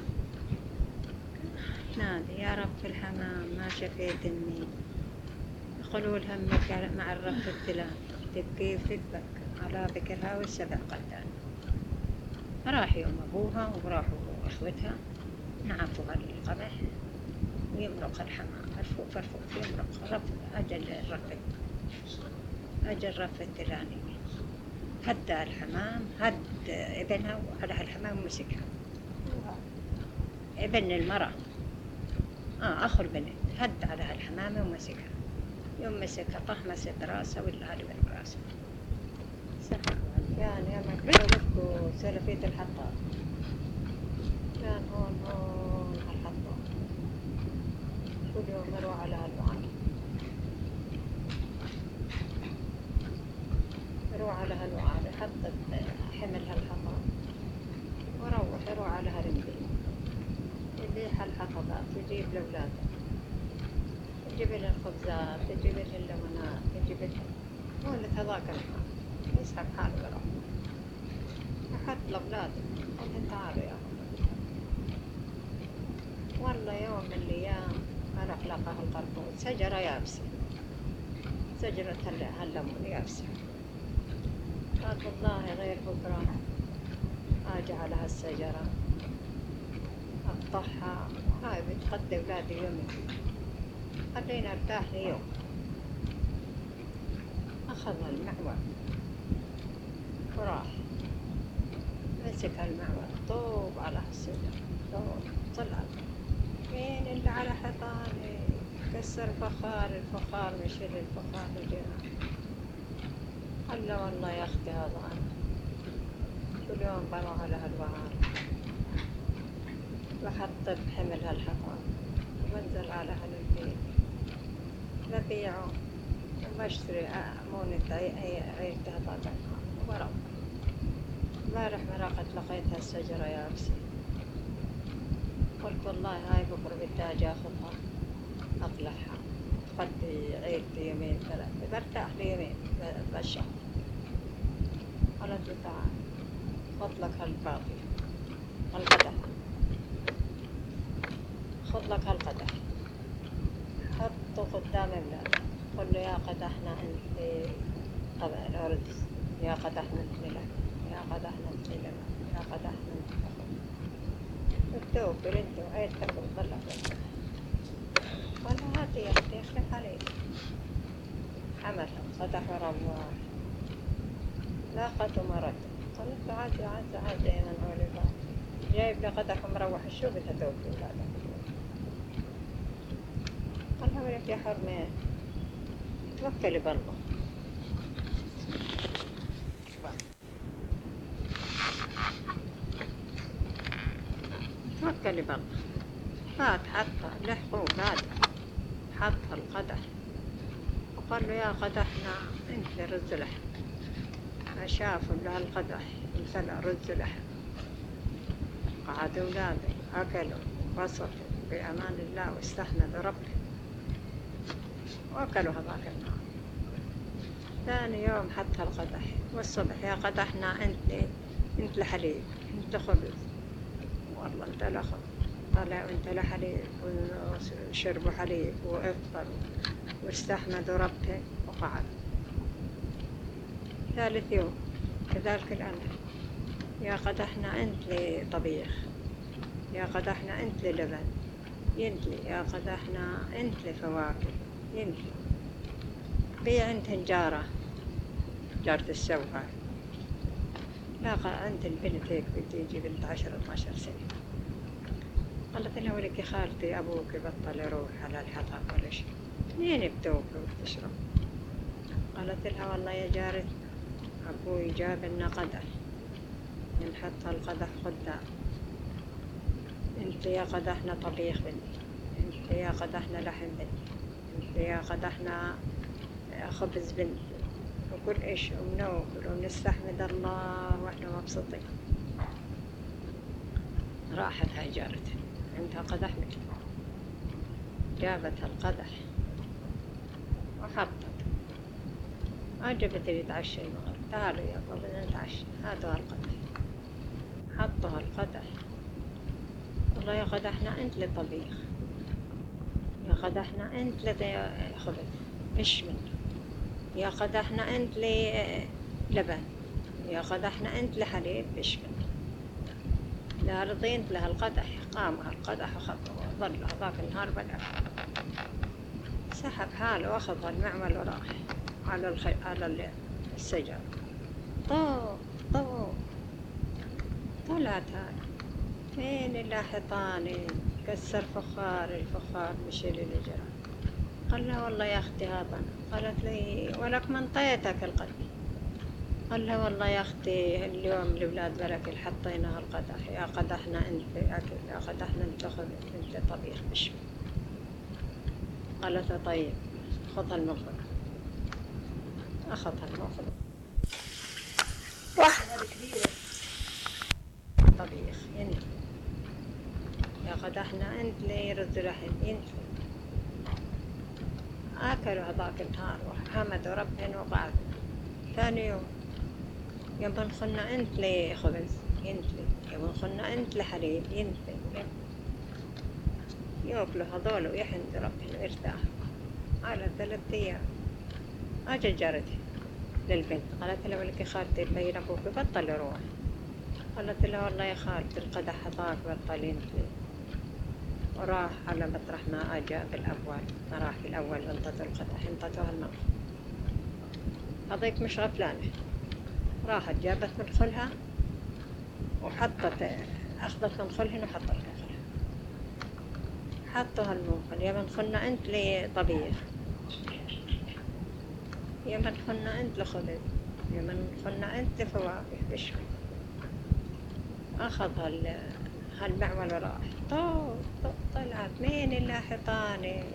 نادي يا رب الحمام ما شفيت أمي. يقولوا لها أمك مع الرف التلان تبكي وتتفك على بكرها والسبع قدام. راح يوم أبوها وراحوا أخوتها نعفوا هالقمح ويمرق الحمام رفوف رفوف يمرق رف أجل الرفت أجل رفت التلاني. هدى الحمام هد ابنها وعلى الحمام ومسكها. ابن المرأة آه أخو البنت هد على الحمام ومسكها. يوم مسكها طحمس براسها ولا هذا براسها. كان يا مكتوب سلفية الحطاب. كان هون هون الحطاب. كل يوم مروح على هالوعد. مروح على هالوعد يحط حمل هالحطاب. وروح يروح على هالمدين. يبيح الحطبات يجيب لأولاده. يجيب لها الخبزات يجيب لها الليمونات يجيب لها هون هذاك الحال. يسحب حاله ويروح. يحط لأولاده. قلت تعالوا يا والله يوم من الأيام أروح لقى هالقرقود شجرة يابسة. شجرة هالليمون يابسة. قالت والله غير بكرة أجي على هالشجرة أقطعها هاي بتغدي أولادي يومي. خلينا ارتاح لي يوم. أخذ المعول وراح مسك المعول طوب على الشجرة طوب طلع مين اللي على حيطاني كسر فخار الفخار مشيل الفخار الجنان. قال له والله يا أختي هذا أنا كل يوم بروح على هالبهار بحط بحمل هالحطام وبنزل على هالبيت ببيعه وبشتري مونة عيلتها طبعا وبروح. امبارح مرقت لقيت هالشجرة يابسة. قلت والله هاي بكرة بدي أجي أخذها أقلعها تقضي عيلتي يومين ثلاثة برتاح لي يومين بالشهر. قالت له تعال خذ لك هالباقي هالقدح خذ لك هالقدح حطه قدام أولادك. قل له يا قدحنا أنت طبع الأرز يا قدحنا أنت لك يا قدحنا أنت لك يا قدحنا أنت التوفر انت وعيلتك وطلع بك. قال هاتي يا اختي اخلف عليك. حملها قدح ورموها لاقته مرته. قالت له عادي عادي عادي يا من أولي الله جايب لي قدح ومروح شو بدها توفي ولادك. قال لها ولك يا حرمين توكلي بالله. توكلي بالله. فات حطها لحقوا ولادها حطها القدح وقال له يا قدحنا انت رز لحم. ما شافوا الا هالقدح امتلأ رز لحم. قعدوا ولادي اكلوا وبسطوا بأمان الله واستحمدوا ربي واكلوا هذاك النهار. ثاني يوم حط هالقدح والصبح يا قدحنا انت انت لحليب انت خبز. والله انت لخبز طلع وانت لحليب وشربوا حليب وافطروا واستحمدوا ربه وقعدوا. ثالث يوم كذلك الأمر يا قدحنا أنت لي طبيخ يا قدحنا أنت لي لبن ينتلي يا قدحنا انتلي فواكه ينتلي. بيع انت جارة جارة السوها لاقى انت البنت هيك بتيجي بنت عشرة اثناشر سنة. قالت لها ولك يا خالتي ابوك بطل يروح على الحطب ولا شيء، منين بتوكل وبتشرب؟ قالت لها والله يا جارتي ابوي جاب لنا قدح نحط القدح قدام. انت يا قدحنا طبيخ بنتي، انت يا قدحنا لحم بنتي، انت يا قدحنا خبز بنتي، وكل إيش وبناكل ونستحمد الله وإحنا مبسوطين. راحت هاي جارتها عندها قدح مثل جابت القدح وحطت. عجبت يتعشى المغرب، تعالوا يا بابا نتعشى، هاتوا هالقدح. حطوا هالقدح. والله يا قدحنا انت لطبيخ، يا قدحنا انت لخبز مش منه، يا قدحنا انت للبن، يا قدحنا انت لحليب مش منه. لا رضيت لها القدح. قام هالقدح وخذه وظل هذاك النهار بلع. سحب حاله واخذ المعمل وراح على الخي... على السجر. طو طو طلعت هاي فين اللي حيطاني كسر فخار الفخار مشي لي لجرا. قال لها والله يا اختي هذا. قالت لي ولك منطيتك القدح. قال لها والله يا اختي اليوم الاولاد بركل حطينا هالقدح، يا قدحنا انت اكل، يا قدحنا انت خذ انت طبيخ بشوي. قالت له طيب خذ هالمغرب. اخذ هالمغرب طبيخ ينتهي، يا قدحنا انت لي رز لحم ينتهي. اكلوا هذاك النهار وحمدوا ربهم وقعدوا. ثاني يوم يوم خلنا انت لي خبز ينتهي، يوم خلنا انت لحليب ينتهي. ياكلوا هذول ويحمدوا ربهم ويرتاحوا. على ثلاث ايام اجت جارتي للبنت قالت لها ولك يا خالتي البين ابوك بطل يروح. قالت لها والله يا خالتي القدح هذاك بطل ينتهي، وراح على مطرح ما اجى بالأول. ما راح بالأول انطته القدح انطته هالمغرب. هذيك مش غفلانة، راحت جابت من خلها وحطت أخذت من خلهن وحطت من خلها. حطوا هالمنخل. يا من خلنا انت لي طبيخ، يا من خلنا انت لخبز، يا من خلنا انت لفواكه بشوي. أخذ هال هالمعمل وراح. طو طلعت مين اللي حيطاني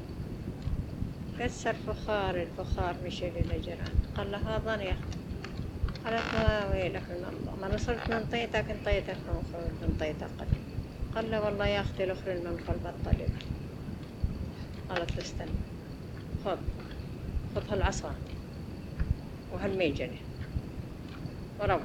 كسر فخار الفخار مشي للجيران. قال له هذا يا اختي. قالت له ويلك من الله ما نصرت من طيتك انطيتك منخل من طيتك قليل. قال له والله يا اختي الاخر المنخل بطل. قالت له استنى خذ خذ هالعصا وهالميجنة وروح.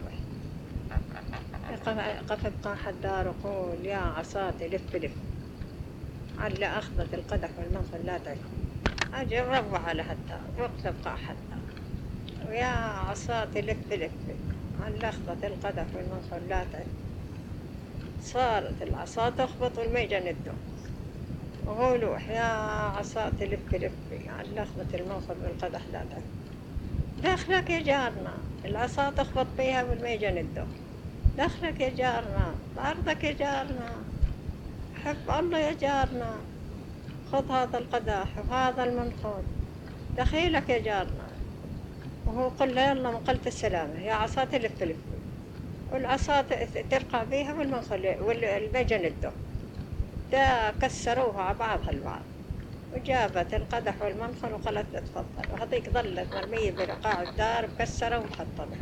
قفل قاح الدار وقول يا عصاتي لف لف. على أخذت القدح والمنخل لا تعرف. أجي روح على هالدار وقفل قاح الدار ويا عصاتي لف لف. على أخذت القدح والمنخل لا تعرف. صارت العصا تخبط والميجن الدم وهو لوح يا عصاتي لف لف. على أخذت المنخل والقدح لا تعرف. داخلك يا جارنا العصا تخبط بيها والميجن الدم. دخلك يا جارنا بأرضك يا جارنا حب الله يا جارنا. خذ هذا القدح وهذا المنخل دخيلك يا جارنا. وهو قل له يلا من قلت السلامة يا عصاتي لف لف. والعصا ترقى بيها والمنخل والميجن الدم. دا كسروها على بعضها البعض وجابت القدح والمنخل وقالت له تفضل. وهذيك ظلت مرمية برقاع الدار مكسرة ومحطمة.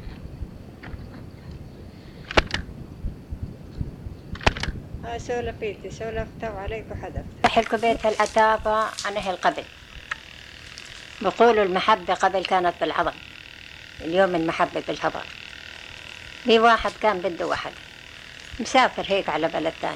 هاي سولفيتي سولفتها وعليك وحدث. أحلكوا بيت العتابة عن أهل قبل. بقولوا المحبة قبل كانت بالعظم، اليوم المحبة بالهضر. في واحد كان بده واحد مسافر هيك على بلد تاني،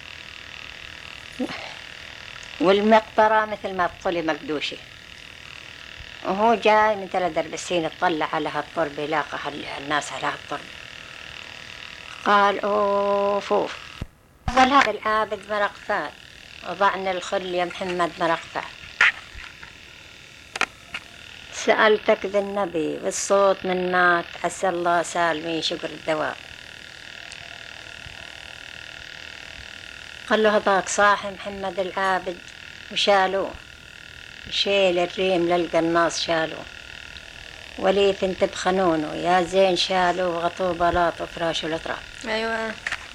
والمقطرة مثل ما بقولي مقدوشة، وهو جاي من ثلاث دربسين تطلع على هالطربة لاقى الناس على هالطربة. قال أوف أوف أول هذا العابد مرق فات وضعني الخل يا محمد مرقطع. سألتك ذا النبي والصوت من مات، عسى الله سالمي شكر الدواء. قال له هذاك صاحي محمد العابد وشالوه، شيل الريم للقناص شالوه، وليث انت بخنونه يا زين شالوه، وغطوه بلاط وفراش الأطراف. أيوة.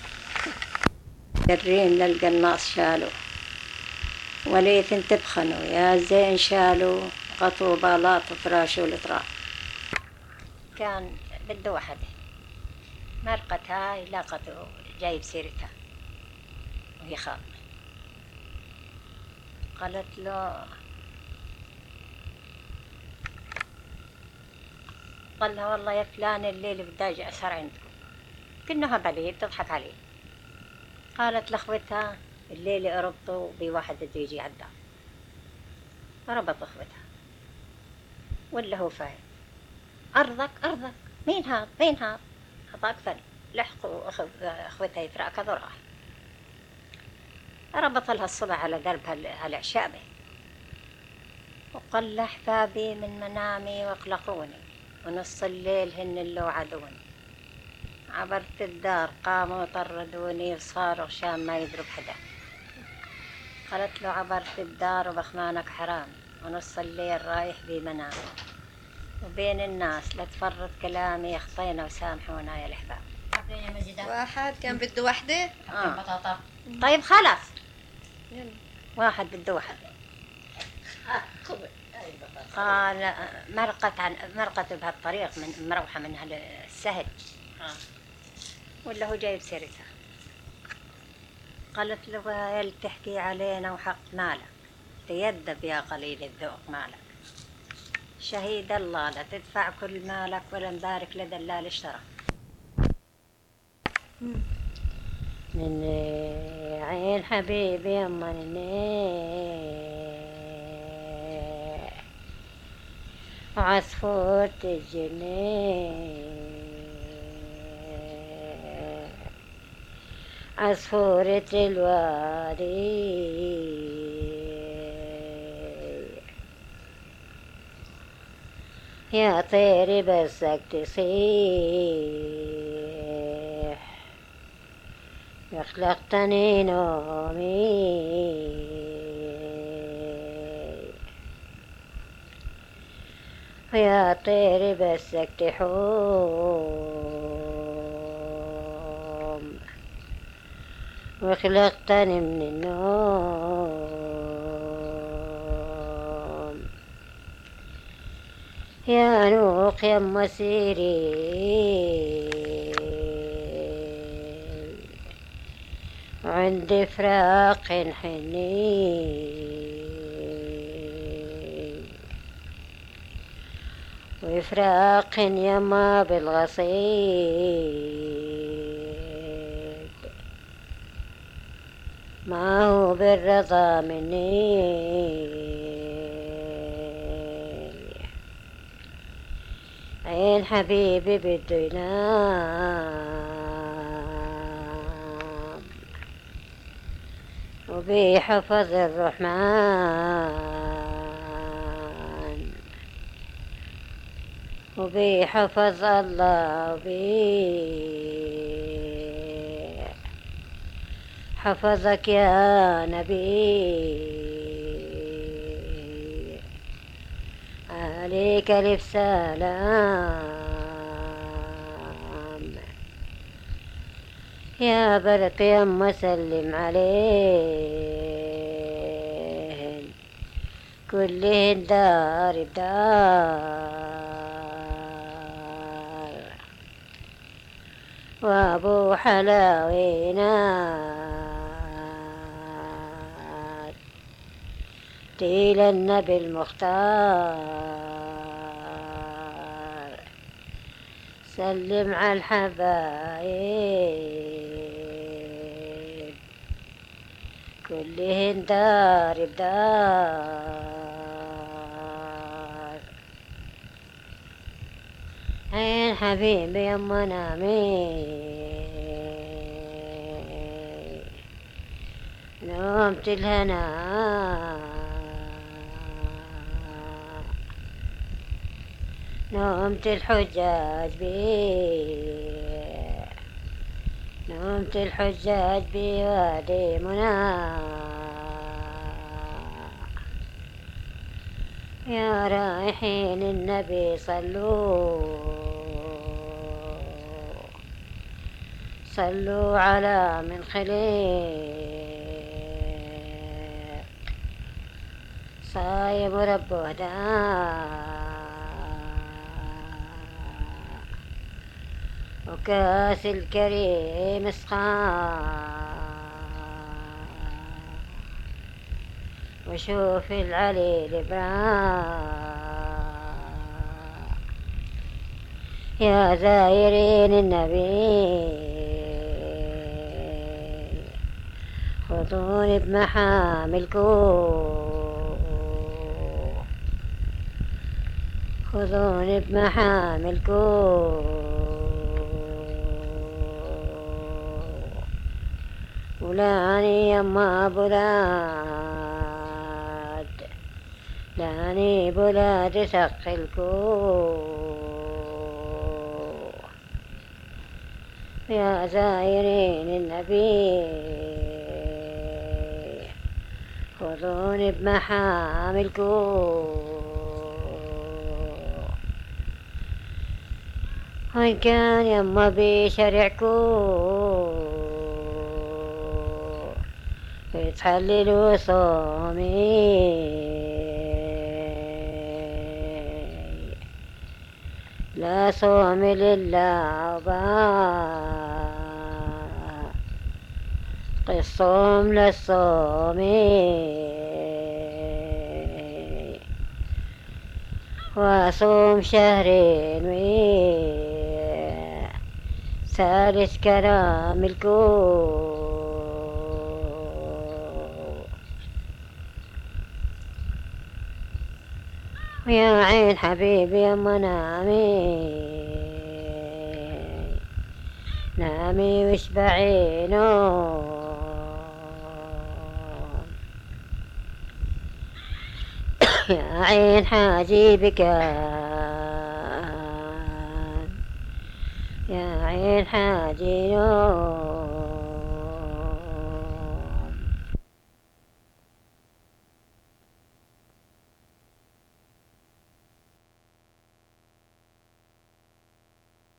الريم للقناص شالوه، وليث انت بخنو يا زين شالوه، غطوه بلاط وفراش الأطراف. كان بده وحده مرقت هاي لقته جايب سيرتها وهي خاطئة. قالت له قال لها والله يا فلان الليل بدي اجي اسهر عندكم. كأنها بليه بتضحك عليه. قالت لاخوتها الليل اربطوا بواحد بده يجي على الدار. ربط اخوتها ولا هو فاهم. ارضك ارضك مين هاد مين هاد هذاك فل. لحقوا اخوتها يتراكضوا وراح. ربط لها الصبع على دربها على عشابه وقال احبابي من منامي واقلقوني، ونص الليل هن اللي وعدوني. عبرت الدار قاموا طردوني وصاروا عشان ما يضرب حدا. قالت له عبرت الدار وبخمانك حرامي، ونص الليل رايح بمنامي، وبين الناس لا تفرط كلامي، اخطينا وسامحونا يا الأحباب. واحد كان بده وحدة. آه. طيب خلاص واحد بده واحد. قال مرقت عن مرقت بهالطريق من مروحة من هالسهل ولا هو جايب سيرتها. قالت له يا تحكي علينا وحق مالك، تيدب يا قليل الذوق مالك، شهيد الله لا تدفع كل مالك ولا مبارك لدلال اشترى. من عين حبيبي يما عصفورة الجنين، عصفورة الوادي يا طيري بسك تصيح، يخلقتني نومي يا طيري بسك تحوم، وخلقتني من النوم يا نوق يا مسيري، عندي فراق حنين وفراق يما بالغصيب، ما هو بالرضا مني. عين حبيبي بده ينام وبيحفظ الرحمن وبيحفظ الله وبي حفظك يا نبي، عليك ألف سلام يا برق يما سلم عليهن كلهن دار بدار، وابو حلاوينات تيل النبي المختار، سلم على الحبايب كلهن دار بدار. عين حبيبي يما نامي نومة الهنا نومة الحجاج بي نومة الحجاج بوادي منى يا رايحين النبي صلوا صلوا على من خلق صايم ربه داء وكاس الكريم اسقى وشوف العلي الإبراء يا زائرين النبي خذوني بمحاملكم خذوني بمحاملكم ولاني يما بلاد لاني بلاد سقلكو يا زائرين النبي خذوني بمحاملكو وإن كان يما بشرعكو يتحللوا صومي لا صوم لله باقي الصوم للصوم وأصوم شهرين ثالث كرام الكون يا عين حبيبي يما نامي نامي واشبعي نوم يا عين حاجيبك يا عين حاجي نوم